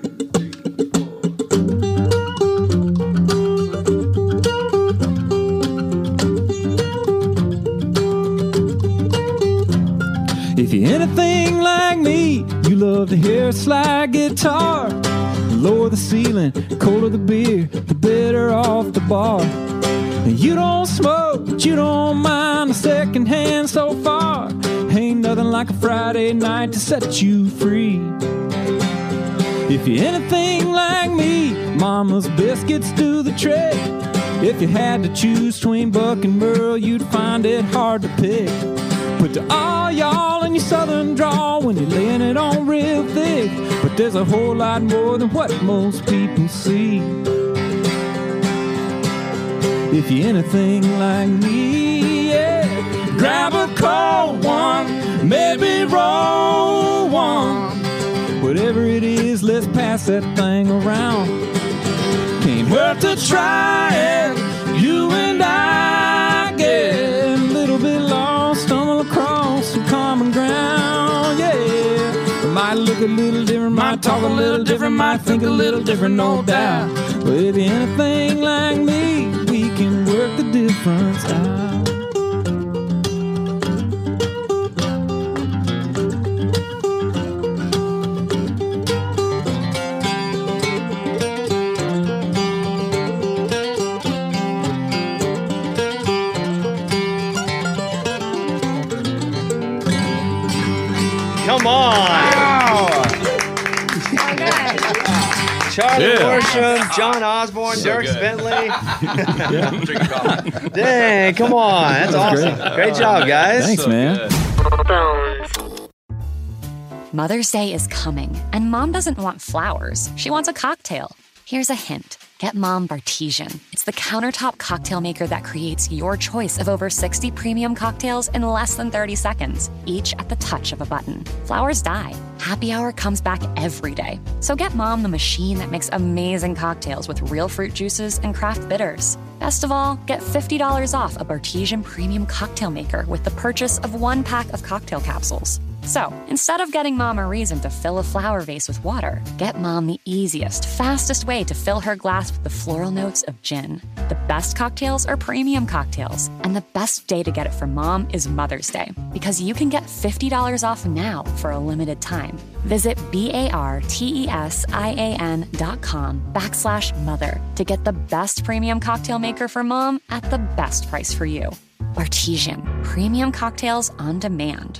If you're anything like me, you love to hear a slide guitar. The lower the ceiling, the colder the beer, the better off the bar. And you don't smoke, but you don't mind the second hand so far. Ain't nothing like a Friday night to set you free. If you're anything like me, Mama's biscuits do the trick. If you had to choose between Buck and Merle, you'd find it hard to pick. But to all y'all in your southern drawl, when you're laying it on real thick, but there's a whole lot more than what most people see. If you're anything like me, yeah, grab a cold one, maybe roll one. Whatever it is, let's pass that thing around. Can't hurt to try it, you and I get a little bit lost, stumble across some common ground, yeah. We might look a little different, might talk a little different, might think a little different, no doubt. But if you're anything like me, we can work the difference out. Come on. Charlie Yeah. Worsham, John Osborne, So Dirk good. Bentley. I'm drinking coffee. Dang, come on. That's, That's awesome. great. Great. job, guys. Thanks, So man. good. Mother's Day is coming, and Mom doesn't want flowers. She wants a cocktail. Here's a hint. Get Mom Bartesian. It's the countertop cocktail maker that creates your choice of over sixty premium cocktails in less than thirty seconds, each at the touch of a button. Flowers die. Happy Hour comes back every day. So get Mom the machine that makes amazing cocktails with real fruit juices and craft bitters. Best of all, get fifty dollars off a Bartesian premium cocktail maker with the purchase of one pack of cocktail capsules. So, instead of getting Mom a reason to fill a flower vase with water, get Mom the easiest, fastest way to fill her glass with the floral notes of gin. The best cocktails are premium cocktails, and the best day to get it for Mom is Mother's Day, because you can get fifty dollars off now for a limited time. Visit B-A-R-T-E-S-I-A-N dot com backslash mother to get the best premium cocktail maker for Mom at the best price for you. Bartesian, premium cocktails on demand.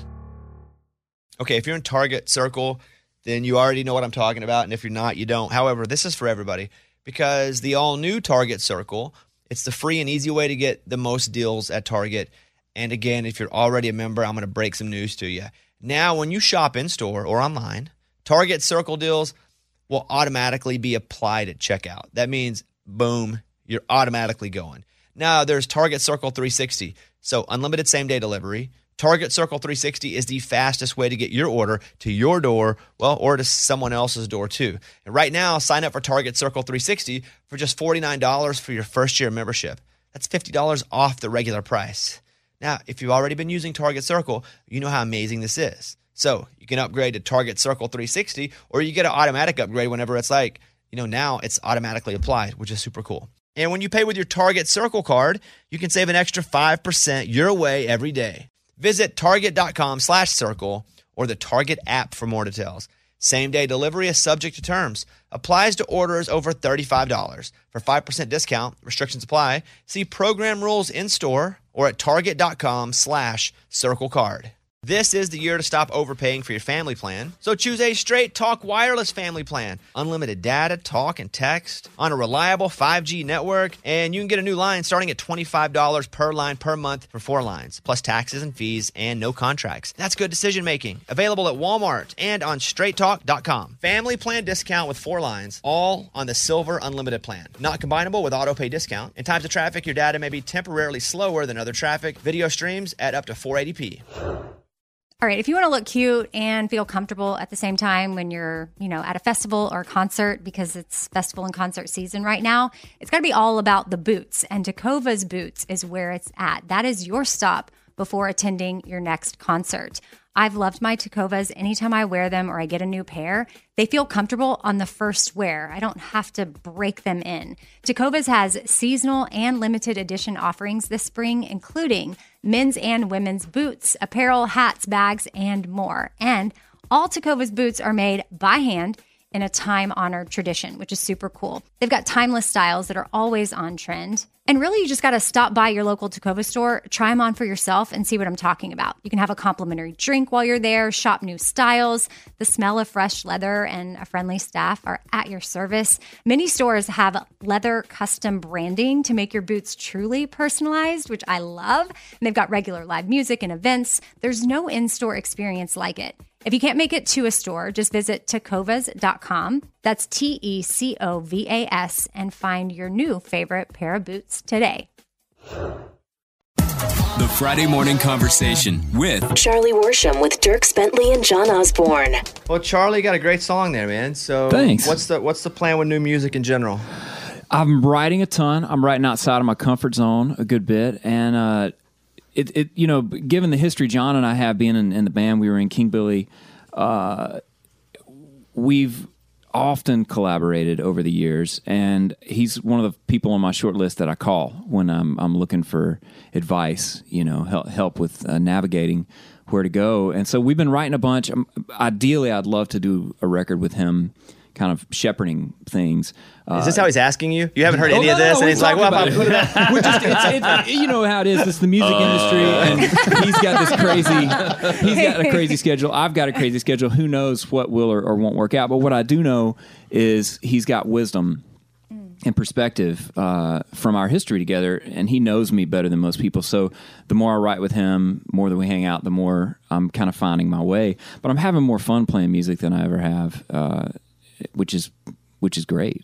Okay, if you're in Target Circle, then you already know what I'm talking about. And if you're not, you don't. However, this is for everybody because the all-new Target Circle, it's the free and easy way to get the most deals at Target. And again, if you're already a member, I'm going to break some news to you. Now, when you shop in-store or online, Target Circle deals will automatically be applied at checkout. That means, boom, you're automatically going. Now, there's Target Circle three sixty, so unlimited same-day delivery. Target Circle three sixty is the fastest way to get your order to your door, well, or to someone else's door too. And right now, sign up for Target Circle three sixty for just forty-nine dollars for your first year membership. That's fifty dollars off the regular price. Now, if you've already been using Target Circle, you know how amazing this is. So you can upgrade to Target Circle three sixty, or you get an automatic upgrade whenever it's like, you know, now it's automatically applied, which is super cool. And when you pay with your Target Circle card, you can save an extra five percent your way every day. Visit target.com slash circle or the Target app for more details. Same-day delivery is subject to terms. Applies to orders over thirty-five dollars. For five percent discount, restrictions apply. See program rules in-store or at target.com slash circle card. This is the year to stop overpaying for your family plan. So choose a Straight Talk Wireless family plan. Unlimited data, talk, and text on a reliable five G network. And you can get a new line starting at twenty-five dollars per line per month for four lines, plus taxes and fees and no contracts. That's good decision making. Available at Walmart and on straight talk dot com. Family plan discount with four lines, all on the Silver Unlimited plan. Not combinable with auto pay discount. In times of traffic, your data may be temporarily slower than other traffic. Video streams at up to four eighty p. All right, if you want to look cute and feel comfortable at the same time when you're, you know, at a festival or a concert, because it's festival and concert season right now, it's got to be all about the boots. And Tecovas Boots is where it's at. That is your stop before attending your next concert. I've loved my Tecovas. Anytime I wear them or I get a new pair, they feel comfortable on the first wear. I don't have to break them in. Tecovas has seasonal and limited edition offerings this spring, including men's and women's boots, apparel, hats, bags, and more. And all Tecovas boots are made by hand in a time-honored tradition, which is super cool. They've got timeless styles that are always on trend. And really, you just got to stop by your local Tecovas store, try them on for yourself, and see what I'm talking about. You can have a complimentary drink while you're there, shop new styles. The smell of fresh leather and a friendly staff are at your service. Many stores have leather custom branding to make your boots truly personalized, which I love. And they've got regular live music and events. There's no in-store experience like it. If you can't make it to a store, just visit tecovas dot com. That's T E C O V A S and find your new favorite pair of boots today. The Friday Morning Conversation with Charlie Worsham with Dierks Bentley and John Osborne. Well, Charlie got a great song there, man. So Thanks. What's the what's the plan with new music in general? I'm writing a ton. I'm writing outside of my comfort zone a good bit, and uh, it, it, you know, given the history John and I have being in, in the band, we were in King Billy. Uh, we've often collaborated over the years, and he's one of the people on my short list that I call when I'm I'm looking for advice, you know, help help with uh, navigating where to go. And so we've been writing a bunch. Um, ideally, I'd love to do a record with him, kind of shepherding things. Uh, Is this how he's asking you? You haven't heard oh, any no, of this, no, and he's like, "Well, if I it. put it out." We're just, it's, it, you know how it is. It's the music Uh. industry, and he's got this crazy. He's got a crazy schedule. I've got a crazy schedule. Who knows what will or, or won't work out? But what I do know is he's got wisdom and perspective uh, from our history together, and he knows me better than most people. So the more I write with him, more that we hang out, the more I'm kind of finding my way. But I'm having more fun playing music than I ever have, uh, which is which is great.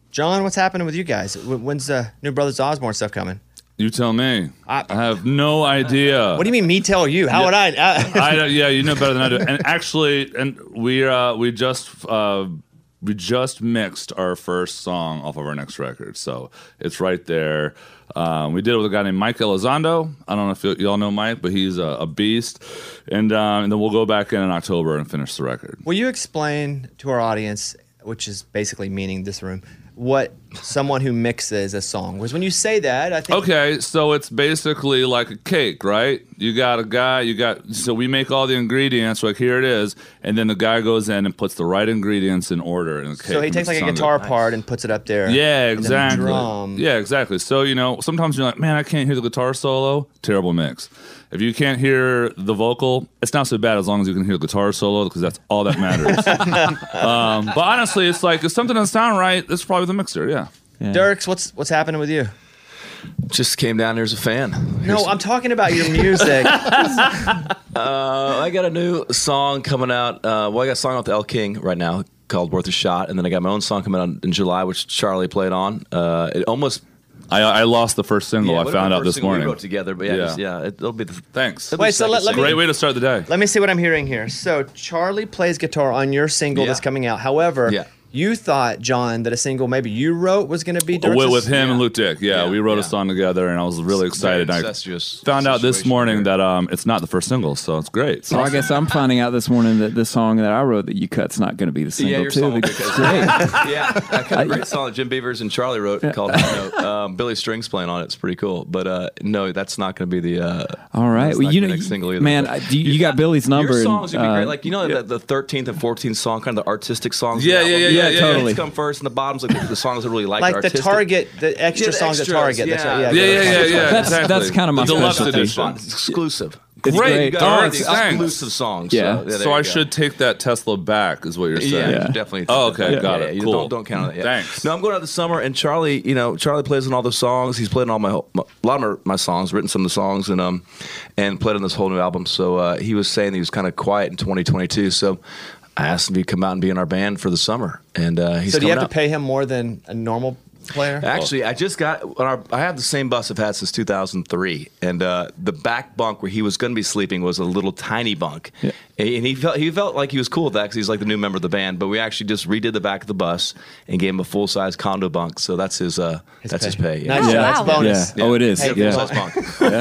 John, what's happening with you guys? Wh- When's the new Brothers Osborne stuff coming? You tell me. I, I have no idea. What do you mean, me tell you? How Yeah. would I? I I don't- yeah, you know better than I do. And actually, and we uh, we just uh, we just mixed our first song off of our next record, so it's right there. Um, we did it with a guy named Mike Elizondo. I don't know if you, you all know Mike, but he's a, a beast. And um, and then we'll go back in in October and finish the record. Will you explain to our audience, which is basically meaning this room, what someone who mixes a song was? When you say that, I think. Okay, so it's basically like a cake, right? You got a guy, you got, so we make all the ingredients, like here it is, and then the guy goes in and puts the right ingredients in order in the cake. So he and takes like a it's on guitar the- part and puts it up there. Yeah, and then exactly. drum. Yeah, exactly. So, you know, sometimes you're like, man, I can't hear the guitar solo. Terrible mix. If you can't hear the vocal, it's not so bad as long as you can hear the guitar solo, because that's all that matters. um, but honestly, it's like, if something doesn't sound right, it's probably the mixer, yeah. Dirks, what's what's happening with you? Just came down here as a fan. No, I'm talking about your music. uh, I got a new song coming out. Uh, well, I got a song out with El King right now called Worth a Shot. And then I got my own song coming out in July, which Charlie played on. Uh, it almost... I, I lost the first single. Yeah, I whatever found the out first this single morning. We wrote together, but yeah, Yeah. just- yeah, it, it'll be the... Thanks. it'll be Wait, the so second let, let me, Great way to start the day. Let me see what I'm hearing here. So Charlie plays guitar on your single Yeah. that's coming out. However, Yeah. you thought, John, that a single maybe you wrote was going to be Dirks'? With, with him and Luke Dick, yeah, Yeah, we wrote yeah. a song together, and I was really excited. very And I incestuous found out this situation morning that um, it's not the first single, so it's great. So I guess I'm finding out this morning that the song that I wrote that you cut's not going to be the single Yeah, your too. song will be because- good. Great. yeah, I got a great song that Jim Beavers and Charlie wrote called you know, um, Billy Strings playing on it. It's pretty cool. But uh, no, that's not going to be the. Uh, All right, that's well, not you the know, next single either. man, But I- you, you got Billy's number. Your songs and, would be uh, great. Like you know the, the thirteenth and fourteenth song, kind of the artistic songs. Yeah, of the yeah, album? yeah, The yeah, hits totally. come first, and the bottoms like the, the songs I really like. Like are the artistic. Target, the extra Yeah, the songs extras, at Target. That's yeah. right. Yeah, Yeah, yeah, yeah, yeah. That's- exactly. that's kinda my the deluxe specialty. edition. It's exclusive. It's Great. great. You got Oh, all it's these thanks. exclusive songs. Yeah. So, yeah, there So you I go. should take that Tesla back, is what you're Yeah, saying. you should definitely. Oh, okay, yeah, got yeah, it. you Cool. Don't, don't count on it. Yeah. Thanks. No, I'm going out this summer, and Charlie, you know, Charlie plays on all the songs. He's played on all my, my a lot of my, my songs, written some of the songs, and um, and played on this whole new album. So uh, he was saying he was kind of quiet in twenty twenty-two. So I asked him to come out and be in our band for the summer, and uh, he's So do you coming have out. to pay him more than a normal player? Actually, I just got on our. I have the same bus I've had since two thousand three, and uh, the back bunk where he was going to be sleeping was a little tiny bunk, Yeah. and he felt he felt like he was cool with that because he's like the new member of the band. But we actually just redid the back of the bus and gave him a full size condo bunk. So that's his. Uh, that's his pay. Nice. Oh, Yeah, that's wow. bonus. Yeah. Oh, it is. Hey, Yeah. Full size bunk.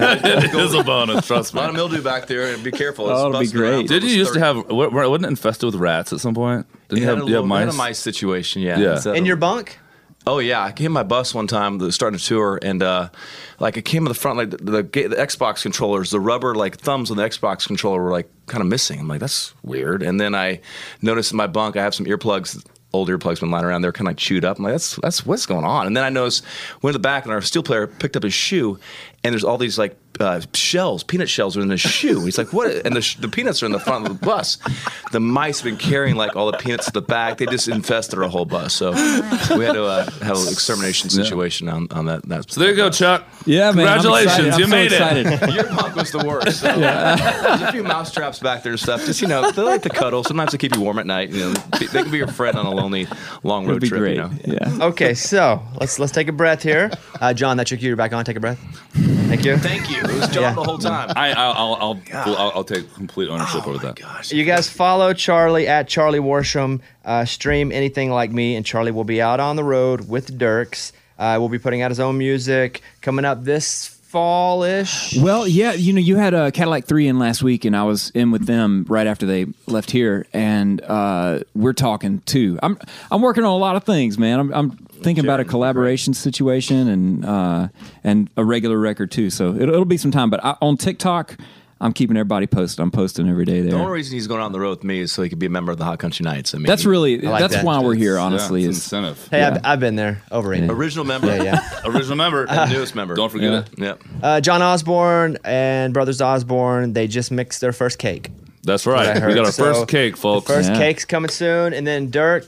It is a bonus, trust A me. lot of mildew back there, and be careful. Oh, It's it'll be busted around great. for Did you almost used to thirty have, wa- wasn't it infested with rats at some point? Didn't It you had have, a you have little- it had mice? a mice situation, yeah. Yeah. So- In your bunk? Oh yeah, I came my bus one time, the starting a tour, and uh, like it came to the front, like the, the the Xbox controllers, the rubber like thumbs on the Xbox controller were like kind of missing. I'm like, that's weird. And then I noticed in my bunk, I have some earplugs, old earplugs been lying around there, kind of like chewed up. I'm like, that's that's what's going on. And then I noticed went to the back, and our steel player picked up his shoe, and there's all these like uh, shells, peanut shells are in his shoe. He's like, what? And the, sh- the peanuts are in the front of the bus. The mice have been carrying like all the peanuts to the back. They just infested our whole bus. So we had to uh, have an extermination situation on, on that. that So there you go, Chuck. Yeah, man. I'm Congratulations, excited. you I'm so made excited. it. Your bunk was the worst. So, there's a few mouse traps back there and stuff. Just, you know, they like to cuddle. Sometimes they keep you warm at night. You know, they they can be your friend on a lonely, long road It'd be trip. great. You know? Yeah. Okay, so let's let's take a breath here. Uh, John, that's your cue. You're back on. Take a breath. Thank you. Thank you. It was John Yeah. the whole time. I, I'll, I'll, I'll, I'll, I'll take complete ownership over that. Gosh. You guys follow Charlie at Charlie Worsham. Uh, stream Anything Like Me, and Charlie will be out on the road with Dirks. Uh, we'll be putting out his own music coming up this fall-ish. Well, yeah, you know, you had a Cadillac three in last week, and I was in with them right after they left here, and uh, we're talking too. I'm I'm working on a lot of things, man. I'm, I'm thinking about a collaboration situation and uh, and a regular record too. So it'll, it'll be some time. But I, on TikTok, I'm keeping everybody posted. I'm posting every day there. The only reason he's going on the road with me is so he could be a member of the Hot Country Nights. I mean, That's really I like that's that. why we're here. Honestly, Yeah, is it's incentive. Hey, Yeah. I've, I've been there. Overrated. original member. Yeah, yeah. Original member. And newest member. Don't forget Yeah. it. Yep. Uh, John Osborne and Brothers Osborne, they just mixed their first cake. That's what I right. heard. We got our So, first cake, folks. The first Yeah. cake's coming soon, and then Dirks.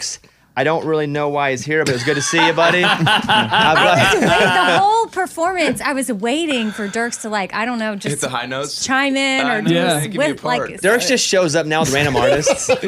I don't really know why he's here, but it's good to see you, buddy. I was, like, the whole performance, I was waiting for Dirks to like, I don't know, just hit the high notes, chime in, or just Yeah. Give me a with, part. like. Dirks just shows up now with random artists. But he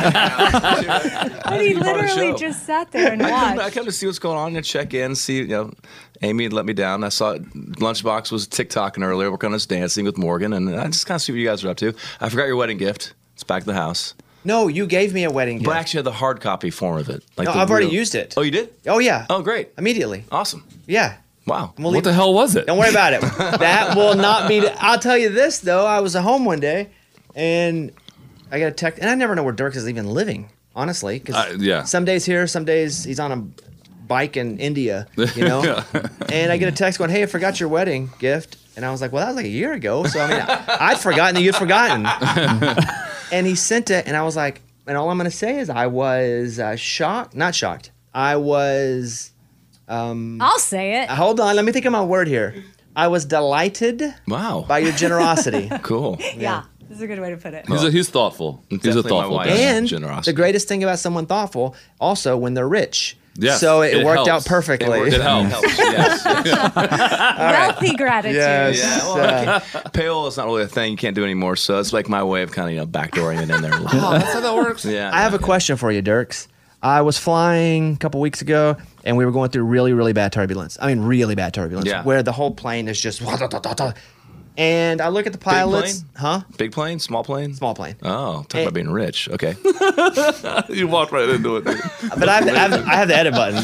Be part of the literally show. just sat there and I come, I watched. come to see what's going on and check in, see, you know, Amy let me down. I saw Lunchbox was TikToking earlier, working on his dancing with Morgan, and I just kind of see what you guys are up to. I forgot your wedding gift. It's back at the house. No, you gave me a wedding gift. But I actually had the hard copy form of it. Like No, the I've already real- used it. Oh, you did? Oh, yeah. Oh, great. Immediately. Awesome. Yeah. Wow. We'll What leave- the hell was it? Don't worry about it. That will not be. I'll tell you this, though. I was at home one day, and I got a text, and I never know where Dirk is even living, honestly. Because Uh, yeah. some days here, some days he's on a bike in India, you know? Yeah. And I get a text going, hey, I forgot your wedding gift. And I was like, well, that was like a year ago. So, I mean, I, I'd forgotten that you'd forgotten. And he sent it, and I was like, and all I'm going to say is I was uh, shocked. Not shocked. I was. Um, I'll say it. Hold on. Let me think of my word here. I was delighted Wow. by your generosity. Cool. Yeah, this is a good way to put it. He's, a, he's thoughtful. He's a Definitely my thoughtful wife. guy. And generosity. the greatest thing about someone thoughtful, also when they're rich. Yes, So it, it worked out helps. perfectly. It, it helps. yes. Wealthy gratitude. Yes. Yeah, well, Uh, payola is not really a thing you can't do anymore, so it's like my way of kind of, you know, backdooring it in there. A little Oh, that's how that works. bit. Yeah. I have a question for you, Dirks. I was flying a couple weeks ago, and we were going through really, really bad turbulence. I mean, really bad turbulence, Yeah. where the whole plane is just. And I look at the pilots, huh? Big plane, small plane, small plane. Oh, talk Hey. about being rich. Okay. You walked right into it. Dude. But I have, I have, I have the edit button,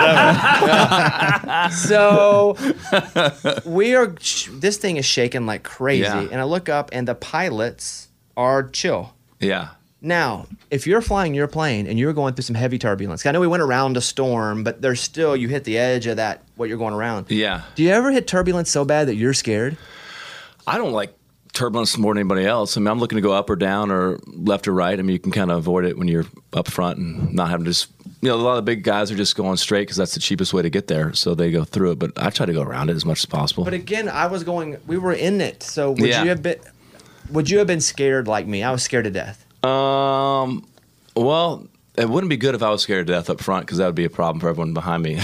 so whatever. So we are. This thing is shaking like crazy, Yeah. and I look up, and the pilots are chill. Yeah. Now, if you're flying your plane and you're going through some heavy turbulence, I know we went around a storm, but there's still you hit the edge of that what you're going around. Yeah. Do you ever hit turbulence so bad that you're scared? I don't like turbulence more than anybody else. I mean, I'm looking to go up or down or left or right. I mean, you can kind of avoid it when you're up front and not having to just, you know, a lot of the big guys are just going straight because that's the cheapest way to get there. So they go through it. But I try to go around it as much as possible. But again, I was going. We were in it, so would Yeah. you have been? Would you have been scared like me? I was scared to death. Um, well, it wouldn't be good if I was scared to death up front because that would be a problem for everyone behind me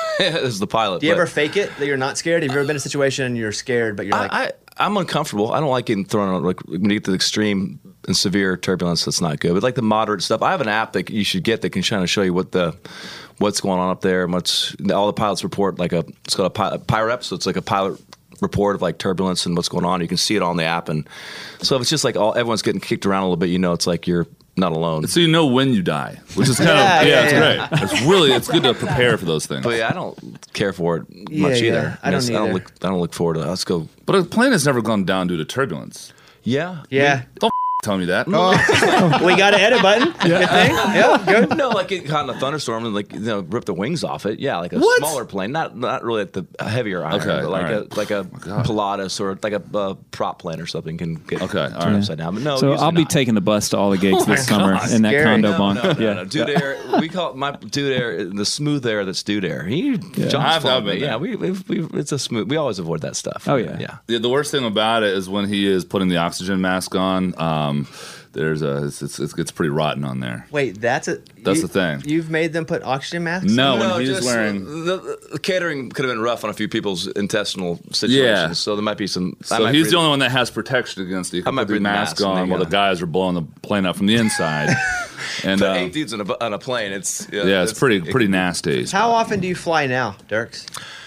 as the pilot. Do you But ever fake it that you're not scared? Have you ever been in a situation and you're scared, but you're like, I, I, I'm uncomfortable. I don't like getting thrown on, like, when you get to the extreme and severe turbulence, that's not good. But like the moderate stuff, I have an app that you should get that can kind of show you what the what's going on up there and what's all the pilots report, like a it's called a, pi- a PIREP, so it's like a pilot report of like turbulence and what's going on. You can see it on the app, and so if it's just like all everyone's getting kicked around a little bit, you know, it's like you're not alone. So you know when you die, which is kind Yeah, of yeah, yeah, it's yeah. great. It's really it's good to prepare for those things. But yeah, I don't care for it Yeah, much yeah, either. I don't it's- I either. don't look. I don't look forward to that. Let's go. But a plane has never gone down due to turbulence. Yeah. yeah. Don't tell me that. We got an edit button. Good thing. Yeah, good. No, like getting caught in a thunderstorm and like you know rip the wings off it. Yeah, like a What? smaller plane, not not really at the a heavier iron, Okay, but like all a right. like a God. Pilatus or like a uh, prop plane or something can get Okay, all turned right. upside down. But no, So usually I'll be not. taking the bus to all the gigs this summer God, in that scary. condo No, bunk. no, no, yeah. no. Dude Air. We call it my Dude Air, the smooth air that's Dude Air. He jumps I've- for I've me. been Yeah, there. we, we've, we've, it's a smooth. We always avoid that stuff. Oh, yeah. yeah. Yeah, the worst thing about it is when he is putting the oxygen mask on. Um, there's a it's, it's, it's pretty rotten on there. Wait, that's a. That's you- the thing. You've made them put oxygen masks. No, No, when he's just, wearing. uh, the, the catering could have been rough on a few people's intestinal situations. Yeah. So there might be some. I So might he's breathe- the only one that has protection against it. He I can might put the breathe the mask mask, on and while they the go- guys are blowing the plane up from the inside. and Put uh, eight dudes on a, on a plane. It's yeah, yeah, it's pretty it pretty can be- nasty. How often do you fly now, Dirks?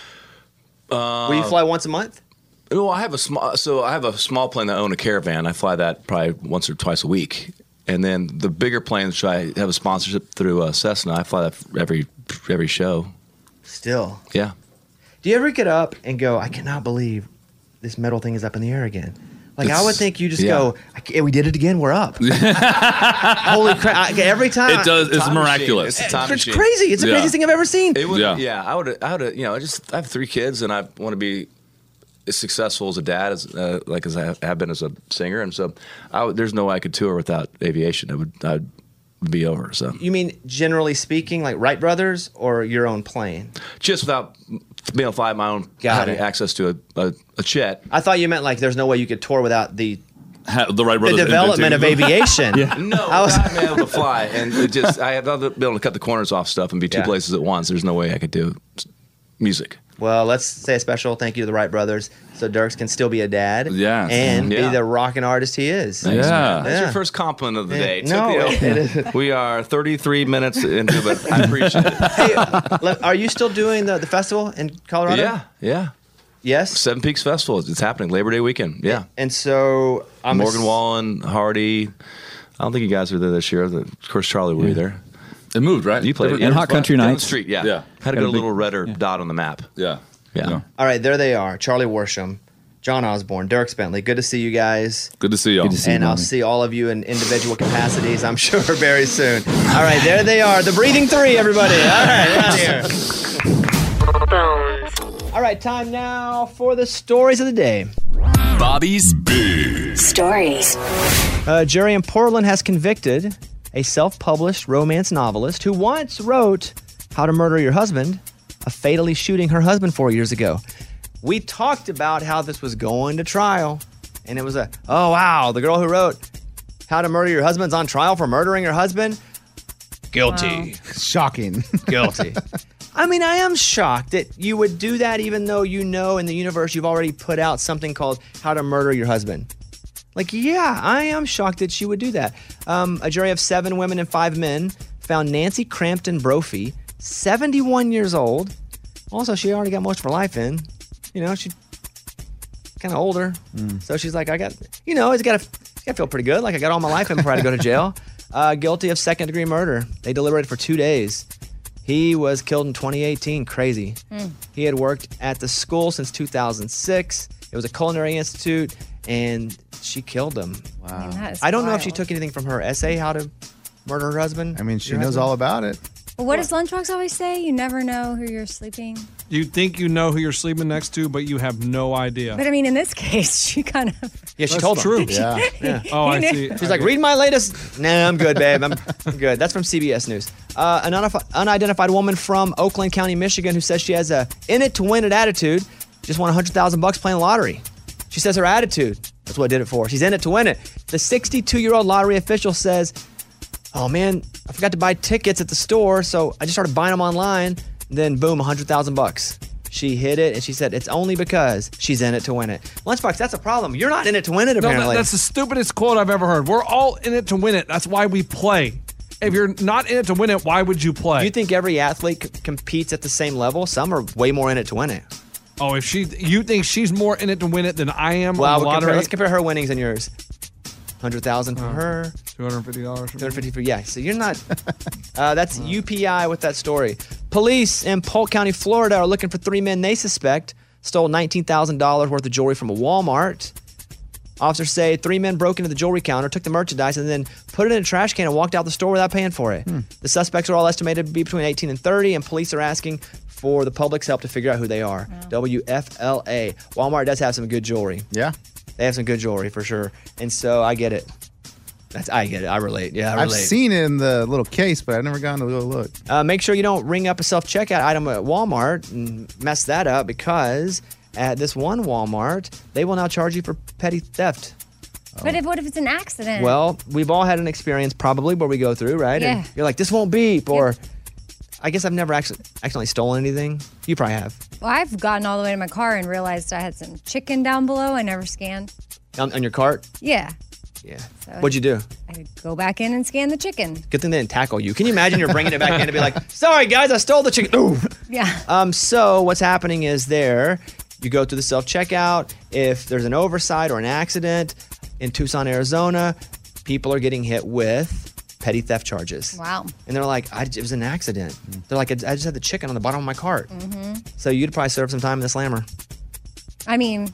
Uh, Will you fly once a month? Well, I have a small. So I have a small plane that I own a Caravan. I fly that probably once or twice a week. And then the bigger planes, which I have a sponsorship through uh, Cessna, I fly that every every show. Still. Yeah. Do you ever get up and go, I cannot believe this metal thing is up in the air again? Like, I It's- would think you just yeah. go, I ca- we did it again, we're up. Holy crap. I, every time. It does. It's Time miraculous. machine. It's a time It's machine. crazy. It's the Yeah. craziest thing I've ever seen. It would, Yeah. yeah. I would. I would. You know, I just I have three kids, and I want to be as successful as a dad as uh, like as I have been as a singer, and so I would, there's no way I could tour without aviation. It would I'd be over. So You mean, generally speaking, like Wright Brothers or your own plane? just without being able to fly my own, Got having it. access to a, a, a jet. I thought you meant like there's no way you could tour without the Ha- the Wright the brothers development of inventing- aviation. Yeah. No, I was- not being able to fly, and it just I had to be able to cut the corners off stuff and be two Yeah. places at once. There's no way I could do music. Well, let's say a special thank you to the Wright brothers, so Dirks can still be a dad, Yes. and Yeah. be the rockin' artist he is. Thanks, Yeah. man. That's Yeah. your first compliment of the Yeah. day. It No, took the- it is. we are thirty-three minutes into it. I appreciate it. Hey, le- are you still doing the, the festival in Colorado? Yeah, yeah. Yes. Seven Peaks Festival. It's happening Labor Day weekend. Yeah. And so I'm Morgan ass- Wallen, Hardy. I don't think you guys were there this year. The- Of course, Charlie, were you there? It moved, right? You played And yeah, Hot Country down the Nights. street. Yeah, Yeah. Had to Got go a a little redder dot on the map. Yeah. Yeah. All right, there they are. Charlie Worsham, John Osborne, Dirks Bentley. Good to see you guys. Good to see y'all. Good to see And you, I'll Bobby. see all of you in individual capacities, I'm sure, very soon. All right, there they are. The Breathing Three, everybody. All right, out here. All right, time now for the stories of the day. Bobby's Big Stories. A jury in Portland has convicted a self-published romance novelist who once wrote How to Murder Your Husband of fatally shooting her husband four years ago. We talked about how this was going to trial, and it was a, oh, wow, the girl who wrote How to Murder Your Husband's on trial for murdering her husband? Guilty. Shocking. Guilty. I mean, I am shocked that you would do that even though you know in the universe you've already put out something called How to Murder Your Husband. Like, yeah, I am shocked that she would do that. Um, a jury of seven women and five men found Nancy Crampton Brophy, seventy-one years old. Also, she already got most of her life in. You know, she kind of older. So she's like, I got, you know, it's got to feel pretty good. Like, I got all my life in before I had to go to jail. Uh, guilty of second degree murder. They deliberated for two days. He was killed in twenty eighteen. Crazy. Mm. He had worked at the school since two thousand six. It was a culinary institute, and she killed him. Wow. I mean, that is I don't know if she wild. took anything from her essay, How to Murder Her Husband. I mean, she Your knows husband? all about it. Well, what does Lunchbox always say? You never know who you're sleeping. You think you know who you're sleeping next to, but you have no idea. But I mean, in this case, she kind of. Yeah, she That's told him. true. Yeah. Yeah. Oh, I see. She's like, read my latest. Nah, I'm good, babe. I'm, I'm good. That's from C B S News. Uh, an unif- unidentified woman from Oakland County, Michigan, who says she has a in it to win it attitude, just won one hundred thousand bucks playing the lottery. She says her attitude, that's what did it for. She's in it to win it. The sixty-two-year-old lottery official says, oh, man, I forgot to buy tickets at the store, so I just started buying them online. Then, boom, one hundred thousand bucks. She hit it, and she said it's only because she's in it to win it. Lunchbox, that's a problem. You're not in it to win it, No, that- apparently. that's the stupidest quote I've ever heard. We're all in it to win it. That's why we play. If you're not in it to win it, why would you play? Do you think every athlete c- competes at the same level? Some are way more in it to win it. Oh, if she, you think she's more in it to win it than I am Well, on the we'll compare, lottery? let's compare her winnings and yours. one hundred thousand Uh-huh. for her. two hundred fifty dollars. two hundred fifty for yeah. So you're not. Uh, that's U P I with that story. Police in Polk County, Florida, are looking for three men they suspect stole nineteen thousand dollars worth of jewelry from a Walmart. Officers say three men broke into the jewelry counter, took the merchandise, and then put it in a trash can and walked out the store without paying for it. The suspects are all estimated to be between eighteen and thirty, and police are asking for the public's help to figure out who they are. W F L A. Walmart does have some good jewelry. Yeah. They have some good jewelry for sure. And so I get it. That's I get it. I relate. Yeah, I I've relate. seen it in the little case, but I've never gone to go look. Uh, make sure you don't ring up a self-checkout item at Walmart and mess that up, because at this one Walmart, they will now charge you for petty theft. But if, what if it's an accident? Well, we've all had an experience probably where we go through, right? Yeah. And you're like, this won't beep, or I guess I've never actually accidentally stolen anything. You probably have. Well, I've gotten all the way to my car and realized I had some chicken down below. I never scanned. On, on your cart? Yeah. Yeah. So What'd you do? I could go back in and scan the chicken. Good thing they didn't tackle you. Can you imagine you're bringing it back in and be like, sorry guys, I stole the chicken. Ooh. Yeah. Um, so what's happening is there, you go through the self-checkout. If there's an oversight or an accident in Tucson, Arizona, people are getting hit with petty theft charges. Wow. And they're like, I, it was an accident. They're like, I just had the chicken on the bottom of my cart. hmm So you'd probably serve some time in the slammer. I mean,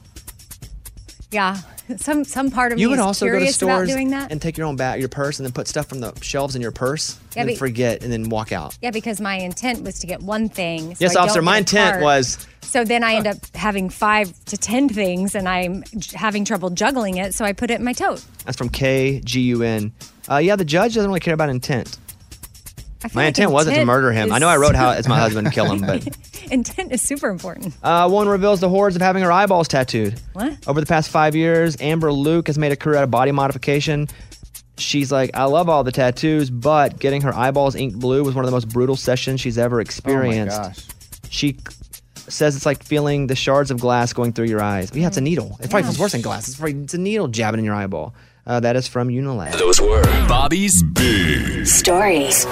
yeah. Some some part of You me would is also go to curious about stores doing that. and take your own bag, your purse, and then put stuff from the shelves in your purse, Yeah, and then but- forget, and then walk out. Yeah, because my intent was to get one thing. so Yes, I don't officer, get my a intent cart. was- So then I end up having five to ten things, and I'm j- having trouble juggling it. So I put it in my tote. That's from K G U N. Uh, yeah, the judge doesn't really care about intent. I feel My like intent wasn't to murder him. I know I wrote how it's my husband kill him, but intent is super important. uh, one reveals the horrors of having her eyeballs tattooed. What? Over the past five years, Amber Luke has made a career out of body modification. She's like, I love all the tattoos, but getting her eyeballs inked blue was one of the most brutal sessions she's ever experienced. Oh my gosh. She says it's like feeling the shards of glass going through your eyes. Yeah, it's a needle. It probably feels worse than glass. It's, probably, it's a needle jabbing in your eyeball. Uh, that is from Unilab. Those were Bobby's Big Stories.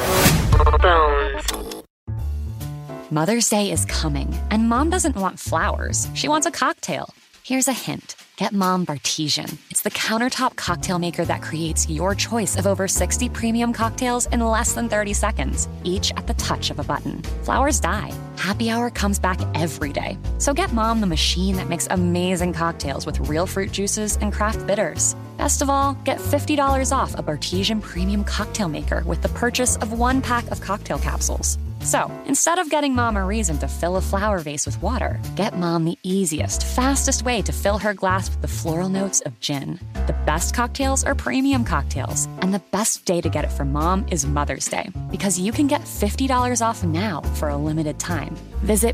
Mother's Day is coming, and Mom doesn't want flowers. She wants a cocktail. Here's a hint. Get Mom Bartesian. It's the countertop cocktail maker that creates your choice of over sixty premium cocktails in less than thirty seconds, each at the touch of a button. Flowers die. Happy hour comes back every day. So get Mom the machine that makes amazing cocktails with real fruit juices and craft bitters. Best of all, get fifty dollars off a Bartesian premium cocktail maker with the purchase of one pack of cocktail capsules. So, instead of getting Mom a reason to fill a flower vase with water, get Mom the easiest, fastest way to fill her glass with the floral notes of gin. The best cocktails are premium cocktails, and the best day to get it for Mom is Mother's Day, because you can get fifty dollars off now for a limited time. Visit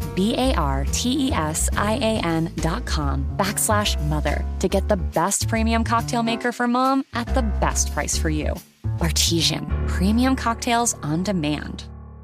B-A-R-T-E-S-I-A-N dot com backslash mother to get the best premium cocktail maker for Mom at the best price for you. Bartesian, premium cocktails on demand.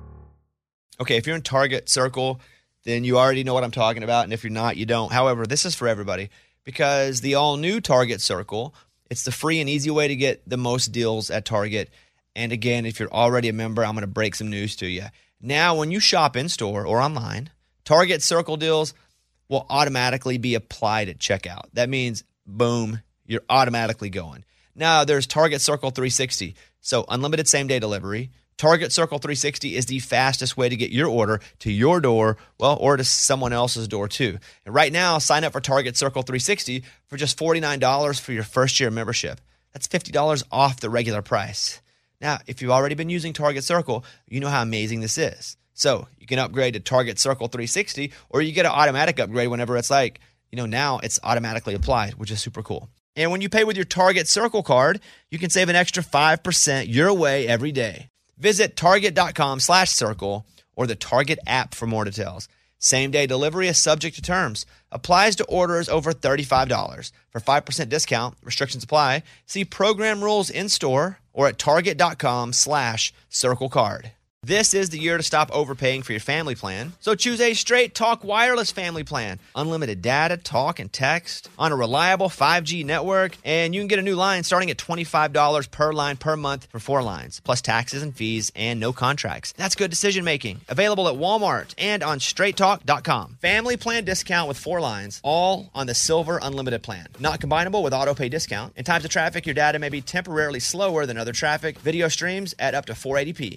Okay, if you're in Target Circle, then you already know what I'm talking about. And if you're not, you don't. However, this is for everybody because the all-new Target Circle, it's the free and easy way to get the most deals at Target. And again, if you're already a member, I'm going to break some news to you. Now, when you shop in-store or online, Target Circle deals will automatically be applied at checkout. That means, boom, you're automatically going. Now, there's Target Circle three sixty, so unlimited same-day delivery. Target Circle three sixty is the fastest way to get your order to your door, well, or to someone else's door too. And right now, sign up for Target Circle three sixty for just forty-nine dollars for your first year membership. That's fifty dollars off the regular price. Now, if you've already been using Target Circle, you know how amazing this is. So you can upgrade to Target Circle three sixty, or you get an automatic upgrade whenever it's like, you know, now it's automatically applied, which is super cool. And when you pay with your Target Circle card, you can save an extra five percent your way every day. Visit target.com slash circle or the Target app for more details. Same-day delivery is subject to terms. Applies to orders over thirty-five dollars. For five percent discount, restrictions apply. See program rules in-store or at target.com slash circle card. This is the year to stop overpaying for your family plan. So choose a Straight Talk Wireless family plan. Unlimited data, talk, and text on a reliable five G network. And you can get a new line starting at twenty-five dollars per line per month for four lines, plus taxes and fees and no contracts. That's good decision making. Available at Walmart and on straight talk dot com. Family plan discount with four lines, all on the Silver Unlimited plan. Not combinable with auto pay discount. In times of traffic, your data may be temporarily slower than other traffic. Video streams at up to four eighty p.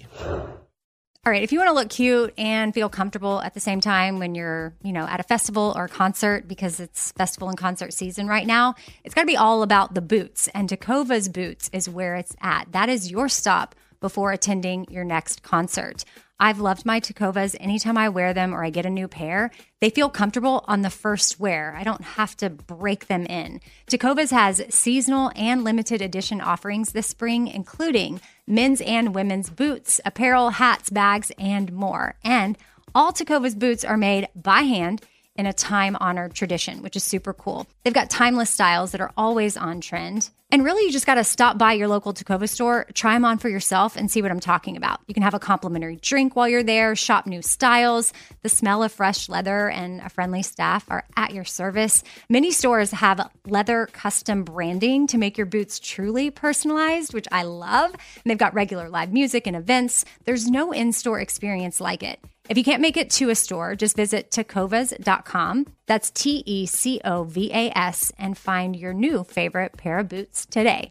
All right, if you want to look cute and feel comfortable at the same time when you're, you know, at a festival or a concert, because it's festival and concert season right now, it's got to be all about the boots. And Tecovas Boots is where it's at. That is your stop before attending your next concert. I've loved my Tecovas. Anytime I wear them or I get a new pair, they feel comfortable on the first wear. I don't have to break them in. Tecovas has seasonal and limited edition offerings this spring, including men's and women's boots, apparel, hats, bags, and more. And all Tecovas boots are made by hand in a time-honored tradition, which is super cool. They've got timeless styles that are always on trend. And really, you just got to stop by your local Tecovas store, try them on for yourself, and see what I'm talking about. You can have a complimentary drink while you're there, shop new styles. The smell of fresh leather and a friendly staff are at your service. Many stores have leather custom branding to make your boots truly personalized, which I love. And they've got regular live music and events. There's no in-store experience like it. If you can't make it to a store, just visit tecovas dot com. That's T E C O V A S and find your new favorite pair of boots today.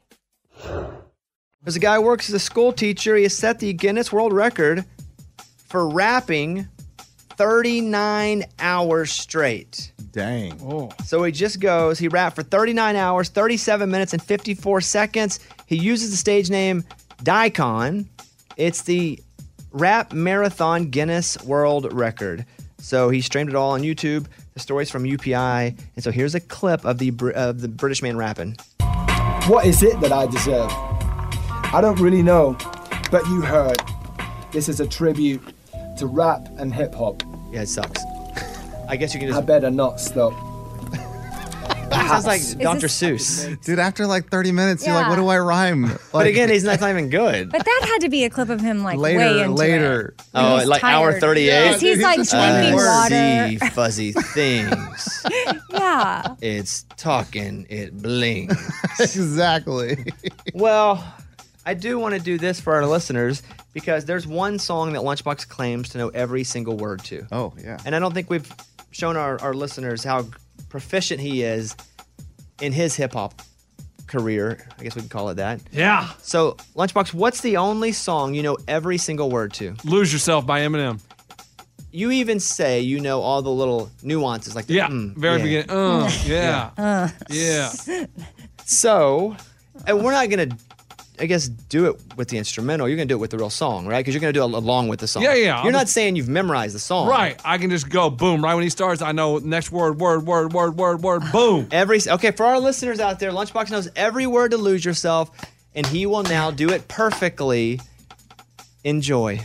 There's a guy who works as a school teacher. He has set the Guinness World Record for rapping thirty-nine hours straight. Dang. Oh. So he just goes, he rapped for thirty-nine hours, thirty-seven minutes, and fifty-four seconds. He uses the stage name Daikon. It's the Rap Marathon Guinness World Record. So he streamed it all on YouTube. The story's from U P I. And so here's a clip of the of the British man rapping. What is it that I deserve? I don't really know, but you heard. This is a tribute to rap and hip hop. Yeah, it sucks. I guess you can just. I better not stop. Sounds like Doctor Seuss. Dude, after like thirty minutes, you're like, Yeah. what do I rhyme? Like, But again, he's not even good. But that had to be a clip of him like later, way into later. it. When Oh, he's like hour tired. thirty-eight? Because he's like drinking I water. see fuzzy things. Yeah. It's talking, it blinks. Exactly. Well, I do want to do this for our listeners because there's one song that Lunchbox claims to know every single word to. Oh, yeah. And I don't think we've shown our, our listeners how proficient he is in his hip hop career. I guess we can call it that. Yeah. So, Lunchbox, what's the only song you know every single word to? Lose Yourself by Eminem. You even say you know all the little nuances, like the, Yeah, mm, very yeah. beginning. Uh, yeah. Uh. Yeah. So, and we're not gonna, I guess, do it with the instrumental. You're gonna do it with the real song, right? Because you're gonna do it along with the song. Yeah, yeah. You're I'm not just- saying you've memorized the song, Right. I can just go boom. Right when he starts, I know next word, word, word, word, word, word, boom. Every okay for our listeners out there, Lunchbox knows every word to Lose Yourself, and he will now do it perfectly. Enjoy.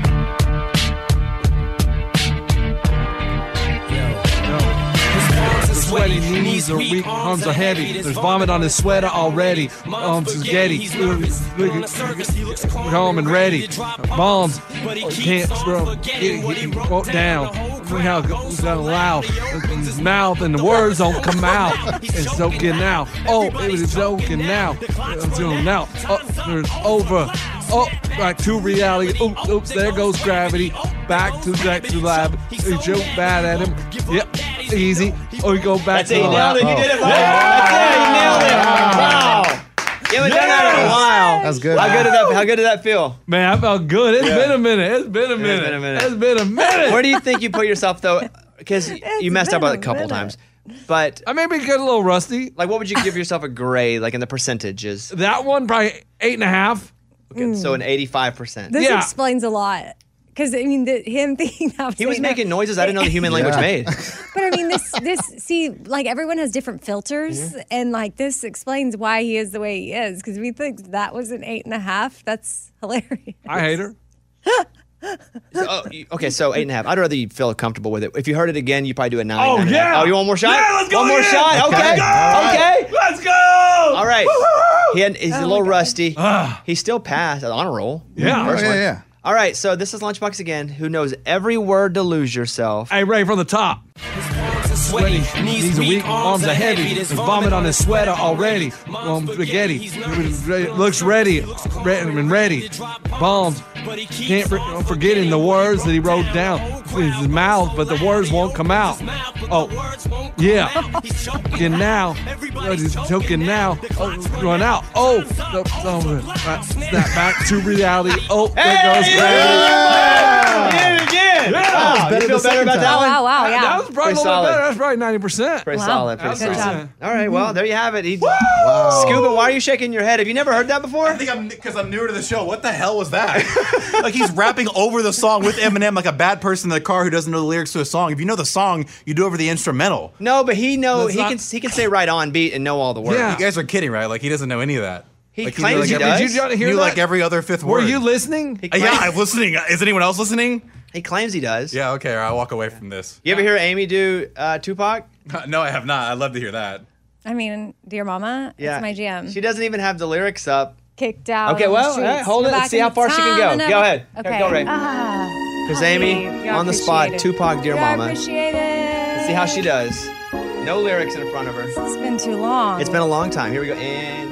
Sweaty knees are weak, arms are heavy. There's vomit on his sweater already. Um, spaghetti, calm and ready. Bombs can't throw. Go down. Look how it goes down loud. His mouth and the words don't come out. It's soaking now. Oh, it was joking now. It's going now. Oh, there's over. Oh, back to reality. Oops, oops, there goes gravity. Back to back to lab. He joke bad at him. Yep, easy. Oh, you go back That's to it. the You lab. nailed it. You did it. Oh. That's it. You nailed it. Wow. You haven't done that in a while. That was good. How good did that? How good did that feel? Man, I felt good. It's Yeah. been a minute. It's been a It's minute. been a minute. It's been a minute. Where do you think you put yourself though? Because you messed up been a a couple minute. times. But I maybe get a little rusty. Like, what would you give yourself a grade, like in the percentages? That one probably eight and a half. Okay, so an eighty-five percent. This Yeah. explains a lot. Because I mean, the, him thinking that was He was eight and a half- making noises I didn't know the human language Yeah. made. But I mean, this this see, like everyone has different filters, and like this explains why he is the way he is. Because we think that was an eight and a half. That's hilarious. I hate her. So, oh, you- okay, so eight and a half. I'd rather you feel comfortable with it. If you heard it again, you probably do a nine. Oh, nine and a half. yeah. Oh, you want more shot? Yeah, let's go One more again. shot. Okay. Let's go. Okay. Let's go. All right. He had, he's a Oh, little my God. rusty. Ah. He still passed on a roll. Yeah. First Oh, yeah, one. yeah. All right, so this is Lunchbox again, who knows every word to Lose Yourself. Hey, Ray, from the top. Sweaty, knees are weak, arms are heavy. There's vomit on his sweater already. Um, spaghetti, looks ready, ready and ready. Bombs, can't for, forgetting the words that he wrote down in his mouth, but the words won't come out. Oh, yeah. Choking now, he's choking now. Oh, run out. Oh, the, oh, snap back to reality. Oh, there goes gravity. Did it again. Yeah. Wow, better you feel the better second about time. that Oh, one? wow, wow, yeah. That was probably Pretty a little solid. bit better. That's probably ninety percent. Pretty Wow. solid. Pretty Good solid. job. All right, well, there you have it. He, Scuba, why are you shaking your head? Have you never heard that before? I think I'm because I'm newer to the show. What the hell was that? Like he's rapping over the song with Eminem, like a bad person in the car who doesn't know the lyrics to a song. If you know the song, you do over the instrumental. No, but he know That's he not- can he can say right on beat and know all the words. Yeah. You guys are kidding, right? Like he doesn't know any of that. He like, claims knew, he like, every, does. Did you hear knew that? like every other fifth Were word. you listening? He Uh, yeah, claims, I'm listening. Is anyone else listening? he claims he does. Yeah, okay. I'll walk away from this. You ever hear Amy do uh, Tupac? No, I have not. I'd love to hear that. I mean, Dear Mama, Yeah. it's my jam. She doesn't even have the lyrics up. Kicked out. Okay, on the well, all streets. right, hold Go it. Let's back see in how the far she can time go. and Go never- ahead. Okay. Go, Ray. Ah, Because Amy, y'all on the spot, appreciate it. Tupac, Dear Yeah, Mama. I Let's appreciate it. see how she does. No lyrics in front of her. It's been too long. It's been a long time. Here we go. And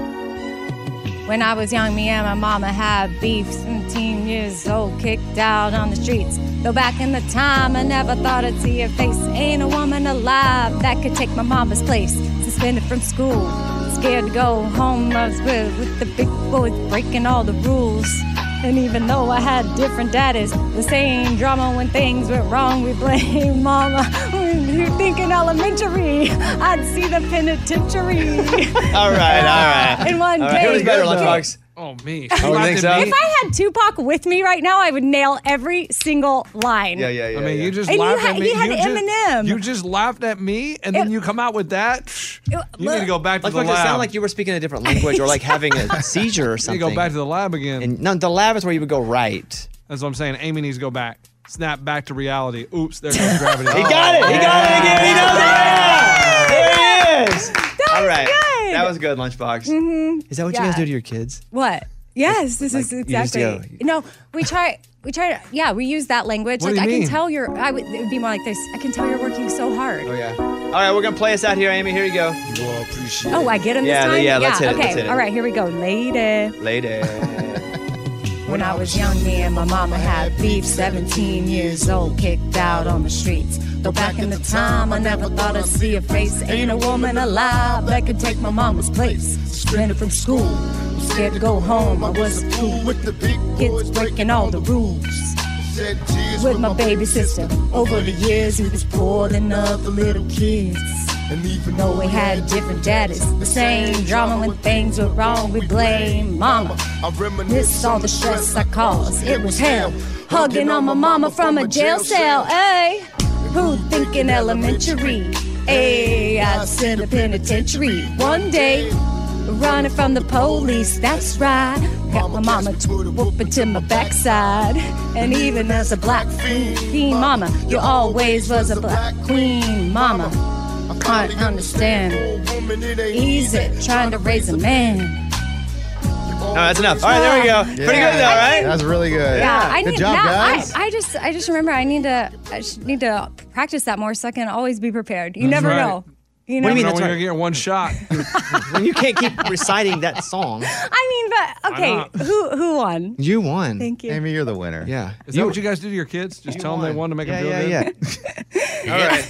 When I was young, me and my mama had beef. seventeen years old, kicked out on the streets. Though back in the time, I never thought I'd see her face. Ain't a woman alive that could take my mama's place. Suspended from school, scared to go home. I was with, with the big boys breaking all the rules. And even though I had different daddies, the same drama when things went wrong, we blame mama. When you think in elementary, I'd see the penitentiary. all right, all right. And one All right, day, who's better, okay. Lunchbox? Oh, me. Oh, you think so? If I had Tupac with me right now, I would nail every single line. Yeah, yeah, yeah. I mean, yeah. you just And you laughed had- at me. he had you just, Eminem. You just laughed at me, and then It- you come out with that. You need to go back to Like, the like, it lab. sounded like you were speaking a different language or like having a seizure or you need something. to go back to the lab again. And no, the lab is where you would go right. That's what I'm saying. Amy needs to go back. Snap back to reality. Oops, there goes gravity. He got it. He got it again. He knows it. There he is. All right. good. That was good, Lunchbox. Mhm. Is that what Yeah. you guys do to your kids? What? Yes, this Like, is you just exactly. go- No, we try. We try to. Yeah, we use that language. What do like you I mean? can tell you're. I would. It would be more like this. I can tell you're working so hard. Oh yeah. All right, we're gonna play us out here, Amy. Here you go. Oh, I get him Yeah, this time. yeah, let's hit it, Okay. let's hit it. All right. Here we go. Lady. Lady. When I was young, me and my mama had beef. seventeen years old, kicked out on the streets. Though back in the time, I never thought I'd see a face. Ain't a woman alive that could take my mama's place. Suspended from school, was scared to go home. I was a fool with the big kids breaking all the rules. With my baby sister, over the years, we was poor than other little kids. And even though we had different daddies, the same drama when things were wrong, we blame mama. I reminisce all the stress I caused, it was hell. Hugging on my mama from a jail cell, ayy. Who thinking elementary? Ayy, I'd send a penitentiary one day. Running from the police, that's right. Got my mama whooping to my backside. And even as a black queen mama, you always was a black queen mama. I can't understand. Easy trying to raise a man. No, that's enough. All right, there we go. Pretty good though, right? That's really good. Yeah, I Good need job, now, guys. I, I just I just remember I need to I just need to practice that more so I can always be prepared. You That's never right. know. You What do never you mean know. that's When right? you're getting one shot. When you can't keep reciting that song. I mean, but okay, not? who who won? You won. Thank you. Amy, you're the winner. Yeah. Is that what you guys do to your kids? Just tell them they won to make Yeah, them feel yeah, good? yeah. All right.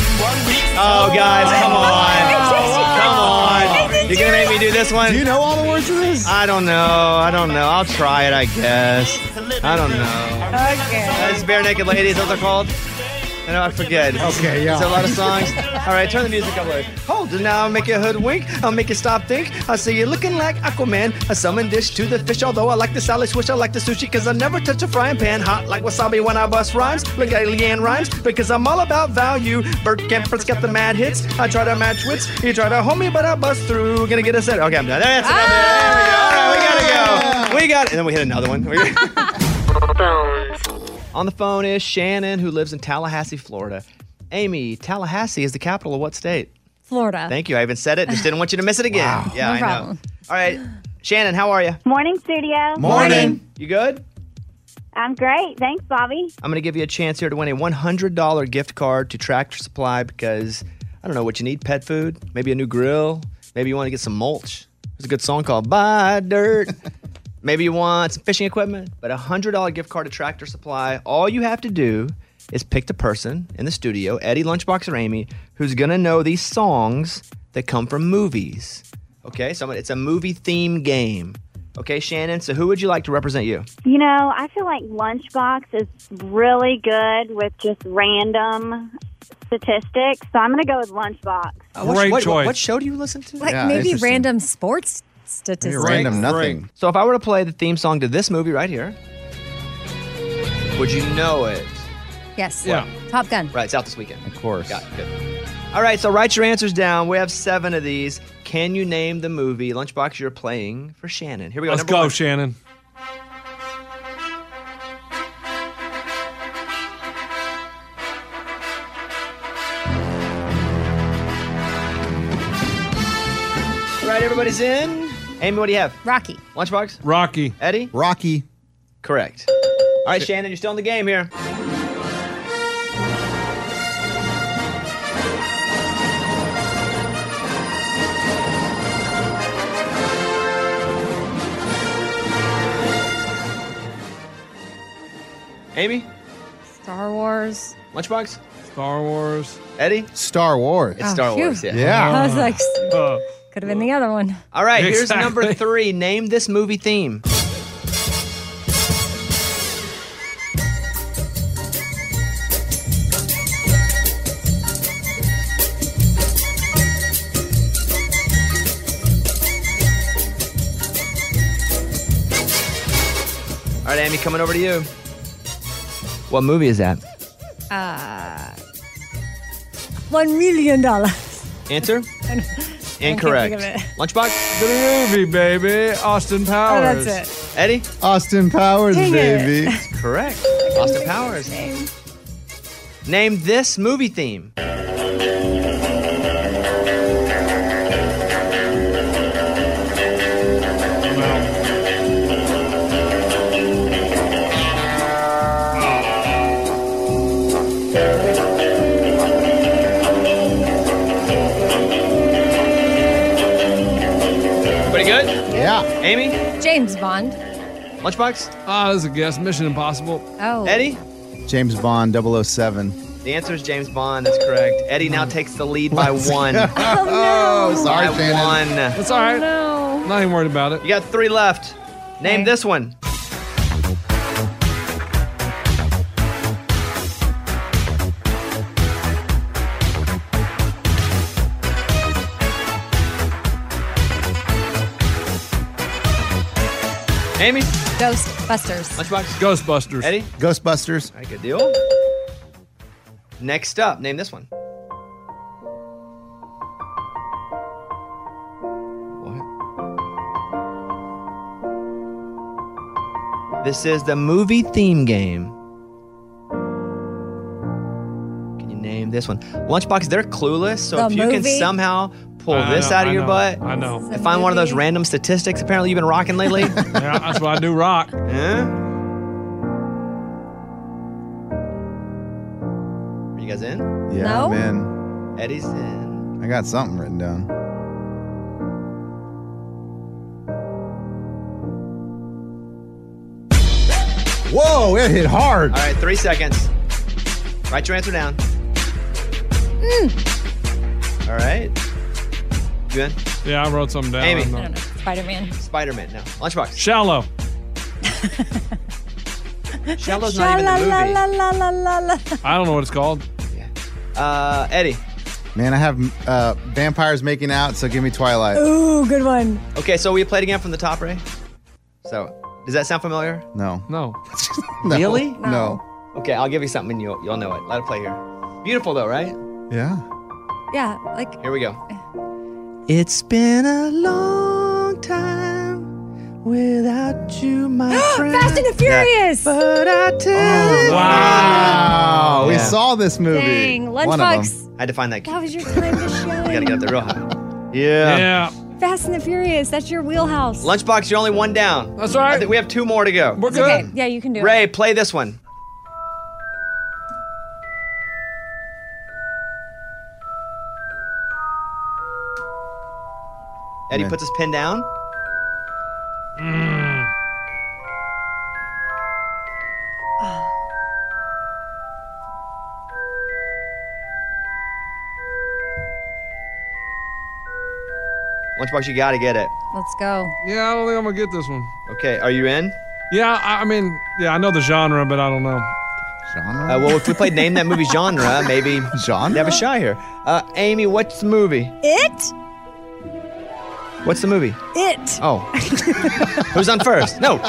Oh, guys, come on. Come on. You're going to make me do this one? Do you know all the words to this? I don't know. I don't know. I'll try it, I guess. I don't know. Okay. It's Bare Naked Ladies, what they're called. I know, I forget. Okay, yeah. Is there a lot of songs? All right, turn the music up. Like, hold it now, I'll make you hoodwink. I'll make you stop think. I see you looking like Aquaman. A salmon dish to the fish, although I like the salad swish. I like the sushi because I never touch a frying pan. Hot like wasabi when I bust rhymes. Look at Leanne Rhymes because I'm all about value. Bert Kemper's got the mad hits. I try to match wits. He tried to hold me, but I bust through. Gonna get a set. Okay, I'm done. That's enough. There we go. All right, we gotta go. We got it. And then we hit another one. On the phone is Shannon, who lives in Tallahassee, Florida. Amy, Tallahassee is the capital of what state? Florida. Thank you. I even said it. Just didn't want you to miss it again. Wow. Yeah, No I problem. know. All right. Shannon, how are you? Morning, studio. Morning. You good? I'm great. Thanks, Bobby. I'm going to give you a chance here to win a one hundred dollars gift card to Tractor Supply because I don't know what you need. Pet food, maybe a new grill, maybe you want to get some mulch. There's a good song called Buy Dirt. Maybe you want some fishing equipment, but a one hundred dollars gift card to Tractor Supply. All you have to do is pick the person in the studio, Eddie, Lunchbox, or Amy, who's going to know these songs that come from movies. Okay, so it's a movie theme game. Okay, Shannon, so who would you like to represent you? You know, I feel like Lunchbox is really good with just random statistics, so I'm going to go with Lunchbox. Uh, what, Great what, choice. What show do you listen to? Like Yeah, maybe interesting. random sports statistics. Random nothing. So if I were to play the theme song to this movie right here, would you know it? Yes. Yeah. Top Gun. Right, it's out this weekend. Of course. Got it. Good. All right, so write your answers down. We have seven of these. Can you name the movie? Lunchbox, you're playing for Shannon. Here we go. Let's Number go, one. Shannon. All right, everybody's in. Amy, what do you have? Rocky. Lunchbox? Rocky. Eddie? Rocky. Correct. All right, Shannon, you're still in the game here. Amy? Star Wars. Lunchbox? Star Wars. Eddie? Star Wars. It's Oh, Star phew. Wars, yeah. Yeah. I was like, Uh, could have been the other one. All right, here's Exactly. number three. Name this movie theme. All right, Amy, coming over to you. What movie is that? Uh, one million dollars. Answer? Incorrect. think of it. Lunchbox? The movie, baby. Austin Oh, Powers. that's it. Eddie? Austin Powers, Dang it. baby. Correct. Austin Powers. Name this movie theme. Pretty good? Yeah. Amy? James Bond. Lunchbox? Ah, uh, that's a guess. Mission Impossible. Oh. Eddie? James Bond double oh seven. The answer is James Bond. That's correct. Eddie now takes the lead by one. Oh, no. Sorry, by Shannon. one. That's all right. No. Not even worried about it. You got three left. Name Okay. this one. Amy? Ghostbusters. Lunchbox? Ghostbusters. Eddie? Ghostbusters. All right, good deal. Next up, name this one. What? This is the movie theme game. Can you name this one? Lunchbox, they're clueless, so The if you can movie? somehow pull I this know, out of I your know, butt, I know. and find one of those movie? random statistics apparently you've been rocking lately. Yeah, that's why I do rock. Yeah? Are you guys in? Yeah, No? man. Eddie's in. I got something written down. Whoa, it hit hard. All right, three seconds. Write your answer down. All right. You in? Yeah, I wrote something down. Amy. I I don't know. don't know. Spider-Man. Spider-Man. No. Lunchbox. Shallow. Shallow's not even the movie. Sha-la-la-la-la-la-la. I don't know what it's called. Uh, Eddie. Man, I have uh, vampires making out, so give me Twilight. Ooh, good one. Okay, so we played again from the top, Ray? So, does that sound familiar? No. No. No. Really? No. Okay, I'll give you something and you'll, you'll know it. Let it play here. Beautiful, though, right? Yeah. Yeah, like Here we go. It's been a long time without you, my friend. Fast and the Furious. But I tell you. Wow. We Yeah. saw this movie. Dang, One of them. Lunchbox. I had to find that key. That was your time to You shine. gotta get up there real high. Yeah. Yeah. Fast and the Furious. That's your wheelhouse. Lunchbox, you're only one down. That's all I right. think we have two more to go. We're It's good. okay. Yeah, you can do Ray, it. play this one. Eddie Man. puts his pen down. Lunchbox, you gotta get it. Let's go. Yeah, I don't think I'm gonna get this one. Okay, are you in? Yeah, I, I mean, yeah, I know the genre, but I don't know. Genre? Uh, well, if we played Name That Movie Genre, maybe Genre? you have a shot here. Uh, Amy, what's the movie? It? What's the movie? It. Oh. Who's on first? No.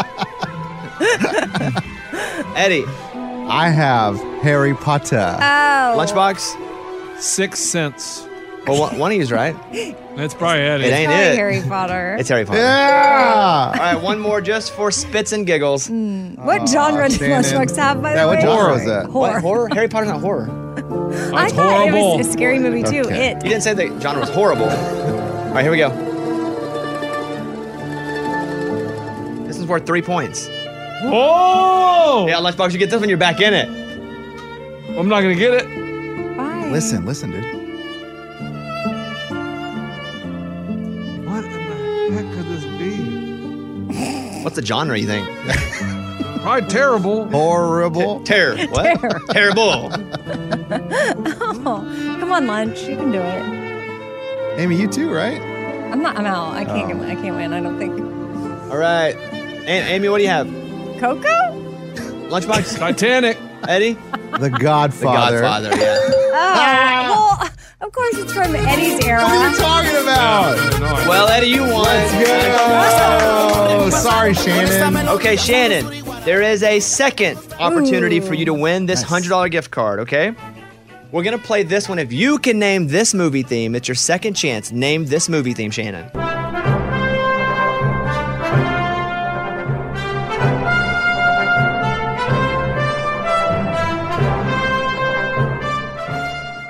Eddie. I have Harry Potter. Oh. Lunchbox? Sixth Sense. Well, one, one of you's right. It's probably Eddie. It ain't Probably it. Harry Potter. It's Harry Potter. Yeah. All right, one more just for spits and giggles. What genre did Shannon. Lunchbox have, by Yeah, the what way? genre was that? Horror. What? Horror? Harry Potter's not horror. I That's thought it horrible. was a scary movie, too. Okay. It. You didn't say the genre was horrible. All right, here we go. This is worth three points. Oh! Yeah, Lunchbox, you get this one, you're back in it. I'm not gonna get it. Fine. Listen, listen, dude. What in the heck could this be? What's the genre, you think? Probably terrible. Horrible. Terror. What? Terrible. Oh, come on, Lunch. You can do it. Amy, you too, right? I'm not. I'm out. I can't. Oh. I can't win. I don't think. All right. A- Amy, what do you have? Coco? Lunchbox? Titanic. Eddie? The Godfather. The Godfather, yeah. Oh, well, of course it's from Eddie's era. What are you talking about? Well, Eddie, you won. Let's go. Sorry, Shannon. Okay, Shannon, there is a second opportunity for you to win this one hundred dollars gift card, okay? We're going to play this one. If you can name this movie theme, it's your second chance. Name this movie theme, Shannon.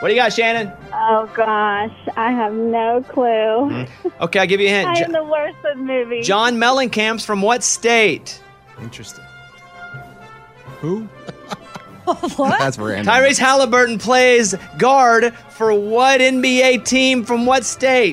do you got, Shannon? Oh gosh, I have no clue. Okay, I'll give you a hint. I Jo- am the worst with movies. John Mellencamp's from what state? Interesting. Who? What? That's random. Tyrese Halliburton plays guard for what N B A team from what state?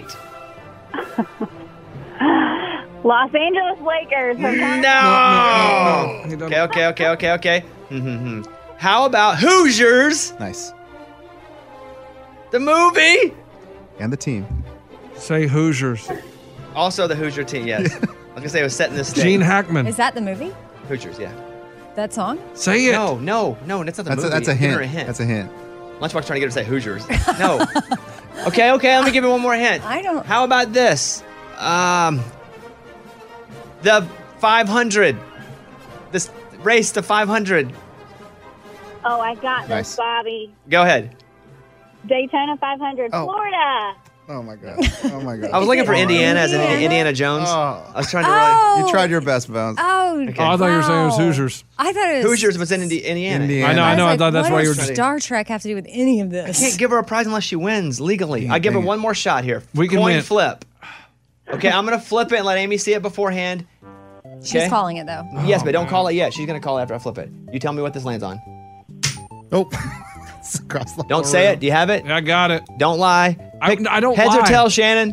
Los Angeles Lakers. No. Okay. no, no, no. Okay, okay, okay, okay, okay. Mm-hmm. How about Hoosiers? Nice. The movie? And the team. Say Hoosiers. Also the Hoosier team, yes. I was going to say it was set in this state. Gene Hackman. Is that the movie? Hoosiers, yeah. That song? Say it. No, no, no, that's not the That's a, movie. that's a I'm giving hint. her a hint. That's a hint. Lunchbox trying to get her to say Hoosiers. No. Okay, okay, let me give you one more hint. I don't. How about this? Um, the five hundred. This race to five hundred. Oh, I got this, Nice. Bobby. Go ahead. Daytona five hundred, Oh. Florida. Oh my god. Oh my god. I was looking for Indiana as in Indiana? Indiana Jones. Oh. I was trying to Oh. really. You tried your best, Bones. Oh, Okay. Oh, I thought you were saying it was wow. Hoosiers. I thought it was. Hoosiers was in Indi- Indiana. Indiana. I know, I know. I, was thought like, that's what why you were does just. Star Trek have to do with any of this? Can't give her a prize unless she wins legally. I give her dang it. one more shot here. We can Coin win. flip. Okay, I'm gonna flip it and let Amy see it beforehand. She's Okay? calling it though. Yes, but don't call it yet. She's gonna call it after I flip it. You tell me what this lands on. Nope. It's across the Don't whole say room. it. Do you have it? Yeah, I got it. Don't lie. I, I don't Heads lie. or tails, Shannon?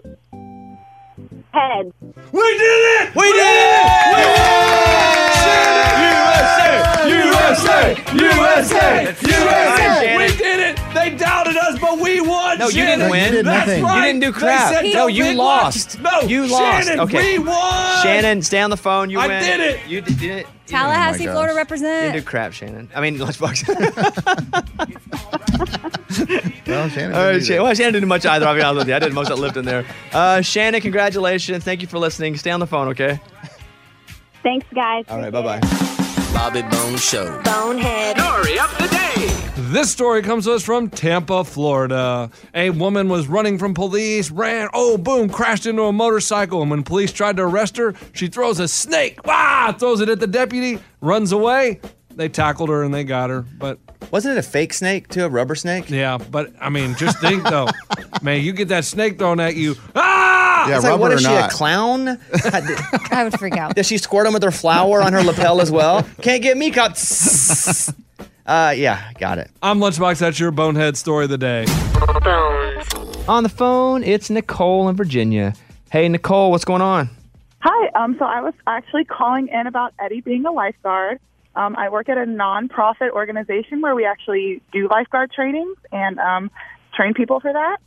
Head. We did it! We did it! U S A! U S A! U S A! We did it. They doubted us, but we won. No, you Shannon. didn't win. You did That's nothing. right. You didn't do They crap. said No, no you big lost. watch. No, You lost. Shannon, Okay. we won. Shannon, stay on the phone. You I win. did it. You did, did it. Tallahassee, gosh. Florida You didn't represent. do crap, Shannon. I mean, Lunchbox. Well, Shannon. All right, did Shannon. it. Well, Shannon didn't do much either. I'll be honest with you. I did most of that lifting there. Uh, Shannon, congratulations. Thank you for listening. Stay on the phone, okay? Thanks, guys. All right, bye-bye. Bobby Bones Show. Bonehead. Story of the day. This story comes to us from Tampa, Florida. A woman was running from police, ran, oh, boom, crashed into a motorcycle. And when police tried to arrest her, she throws a snake, wah, throws it at the deputy, runs away. They tackled her and they got her. But Wasn't it a fake snake, too? A rubber snake? yeah, but I mean, just think though, man, you get that snake thrown at you, ah! Yeah, It's like, rubber what or is she, not. a clown? I would freak out. Does she squirt him with her flower on her lapel as well? Can't get me caught. Uh, yeah, got it. I'm Lunchbox. That's your bonehead story of the day. On the phone, it's Nicole in Virginia. Hey, Nicole, what's going on? Hi. Um, so I was actually calling in about Eddie being a lifeguard. Um, I work at a nonprofit organization where we actually do lifeguard trainings and um, train people for that.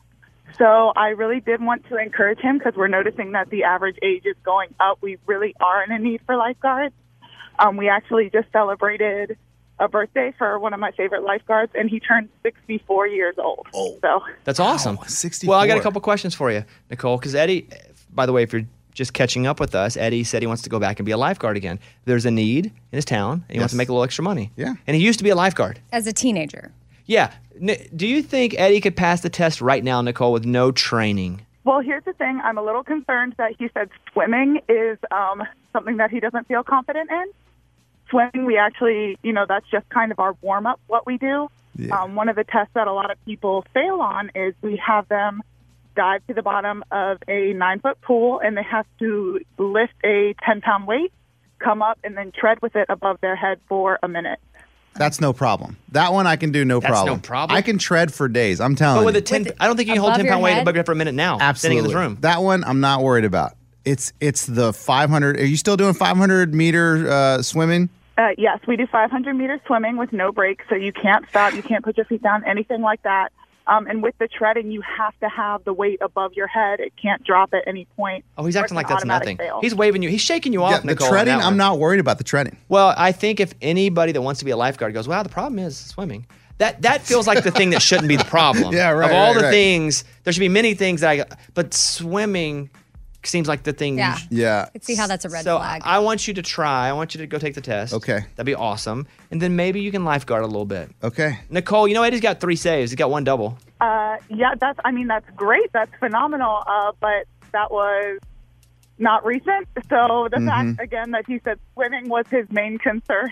So I really did want to encourage him because we're noticing that the average age is going up. We really are in a need for lifeguards. Um, we actually just celebrated a birthday for one of my favorite lifeguards, and he turned sixty-four years old. Oh. So That's awesome. sixty-four. Well, I got a couple questions for you, Nicole, because Eddie, by the way, if you're just catching up with us, Eddie said he wants to go back and be a lifeguard again. There's a need in his town, and he wants Yes. to make a little extra money. Yeah. And he used to be a lifeguard. As a teenager. Yeah. N- do you think Eddie could pass the test right now, Nicole, with no training? Well, here's the thing. I'm a little concerned that he said swimming is um, something that he doesn't feel confident in. Swimming, we actually, you know, that's just kind of our warm-up, what we do. Yeah. Um, one of the tests that a lot of people fail on is we have them dive to the bottom of a nine-foot pool, and they have to lift a ten-pound weight, come up, and then tread with it above their head for a minute. That's no problem. That one I can do no That's problem. no problem? I can tread for days. I'm telling But with you. a ten, I don't think you can hold above ten your pound weight head? above your head for a minute now. Absolutely. Sitting in this room. That one I'm not worried about. It's it's the five hundred. Are you still doing five hundred meter uh, swimming? Uh, yes, we do five hundred meter swimming with no breaks, so you can't stop, you can't put your feet down, anything like that. Um, and with the treading, you have to have the weight above your head. It can't drop at any point. Oh, he's or acting it's like an that's automatic nothing. fail. He's waving you. He's shaking you off, Yeah, the Nicole. on treading. that I'm one. not worried about the treading. Well, I think if anybody that wants to be a lifeguard goes, wow, the problem is swimming. That that feels like the thing that shouldn't be the problem. Yeah, right, Of all right, the right. things, there should be many things that I. But swimming seems like the thing. you Yeah. sh- Yeah. I could see how that's a red so flag. I want you to try. I want you to go take the test. Okay. That'd be awesome. And then maybe you can lifeguard a little bit. Okay. Nicole, you know Eddie's got three saves. He's got one double. Uh, yeah, that's. I mean, that's great. That's phenomenal. Uh, but that was not recent. So the Mhm. fact again that he said swimming was his main concern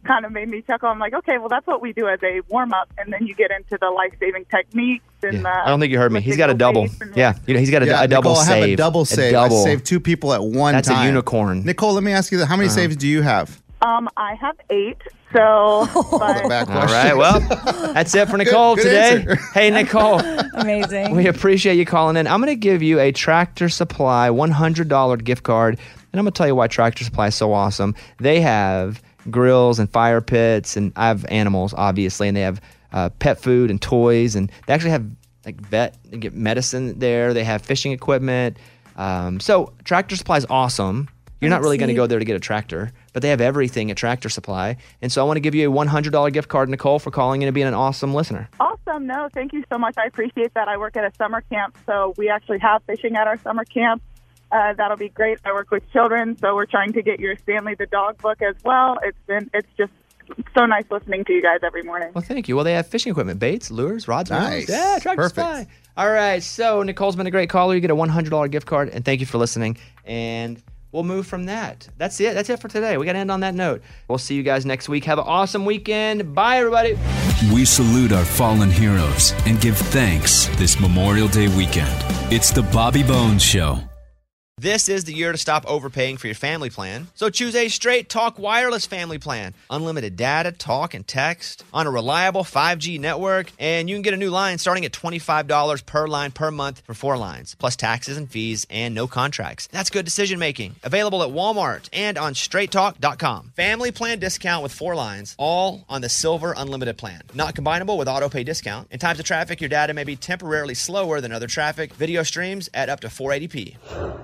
kind of made me chuckle. I'm like, okay, well, that's what we do as a warm up, and then you get into the life saving techniques. And Yeah. uh, I don't think you heard me. He's got a double. Yeah, you know, he's got a, Yeah, a double Nicole, I save. have a double save. double. I saved two people at one That's time. a unicorn. Nicole, let me ask you that. How many Uh-huh. saves do you have? Um, I have eight. So, but Back All right, well, that's it for Nicole Good- good today. answer. Hey, Nicole. Amazing. We appreciate you calling in. I'm going to give you a Tractor Supply one hundred dollars gift card, and I'm going to tell you why Tractor Supply is so awesome. They have grills and fire pits, and I have animals, obviously, and they have uh, pet food and toys, and they actually have like vet and get medicine there. They have fishing equipment. Um, so Tractor Supply is awesome. You're not really going to go there to get a tractor, but they have everything at Tractor Supply. And so I want to give you a one hundred dollars gift card, Nicole, for calling in and being an awesome listener. awesome. No, thank you so much. I appreciate that. I work at a summer camp, so we actually have fishing at our summer camp. Uh, that'll be great. I work with children, so we're trying to get your Stanley the dog book as well. It's been, it's just so nice listening to you guys every morning. Well, thank you. Well, they have fishing equipment, baits, lures, rods, and reels. Nice. Yeah, Tractor Perfect. Supply. All right, so Nicole's been a great caller. You get a one hundred dollars gift card, and thank you for listening. And we'll move from that. That's it. That's it for today. We got to end on that note. We'll see you guys next week. Have an awesome weekend. Bye, everybody. We salute our fallen heroes and give thanks this Memorial Day weekend. It's the Bobby Bones Show. This is the year to stop overpaying for your family plan. So choose a Straight Talk Wireless family plan. Unlimited data, talk, and text on a reliable five G network. And you can get a new line starting at twenty-five dollars per line per month for four lines, plus taxes and fees and no contracts. That's good decision making. Available at Walmart and on straight talk dot com. Family plan discount with four lines, all on the Silver Unlimited plan. Not combinable with auto pay discount. In times of traffic, your data may be temporarily slower than other traffic. Video streams at up to four eighty p.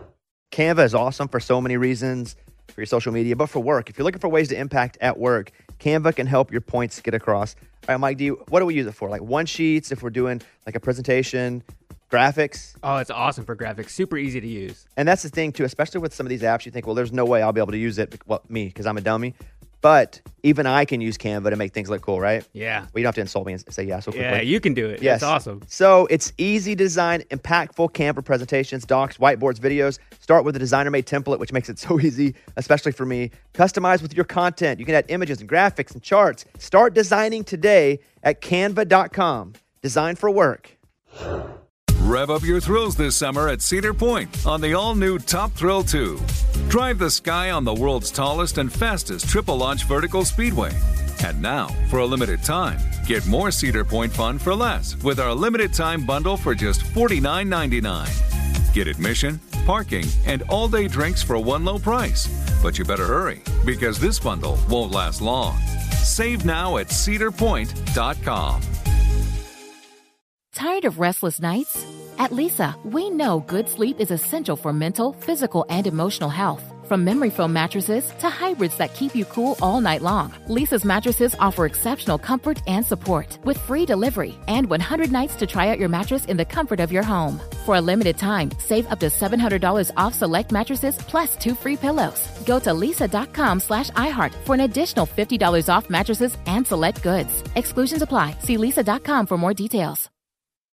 Canva is awesome for so many reasons, for your social media, but for work. If you're looking for ways to impact at work, Canva can help your points get across. All right, Mike, do you, what do we use it for? Like one sheets, if we're doing like a presentation, graphics? Oh, it's awesome for graphics. Super easy to use. And that's the thing, too, especially with some of these apps, you think, well, there's no way I'll be able to use it, well, me, because I'm a dummy. But even I can use Canva to make things look cool, right? Yeah. Well, you don't have to insult me and say yeah so quickly. Yeah, you can do it. Yes. It's awesome. So it's easy design, impactful Canva presentations, docs, whiteboards, videos. Start with a designer-made template, which makes it so easy, especially for me. Customize with your content. You can add images and graphics and charts. Start designing today at canva dot com. Design for work. Rev up your thrills this summer at Cedar Point on the all-new Top Thrill two. Drive the sky on the world's tallest and fastest triple-launch vertical speedway. And now, for a limited time, get more Cedar Point fun for less with our limited-time bundle for just forty-nine ninety-nine. Get admission, parking, and all-day drinks for one low price. But you better hurry, because this bundle won't last long. Save now at cedar point dot com. Tired of restless nights? At Leesa, we know good sleep is essential for mental, physical, and emotional health. From memory foam mattresses to hybrids that keep you cool all night long, Leesa's mattresses offer exceptional comfort and support with free delivery and one hundred nights to try out your mattress in the comfort of your home. For a limited time, save up to seven hundred dollars off select mattresses plus two free pillows. Go to leesa.com slash iHeart for an additional fifty dollars off mattresses and select goods. Exclusions apply. See leesa dot com for more details.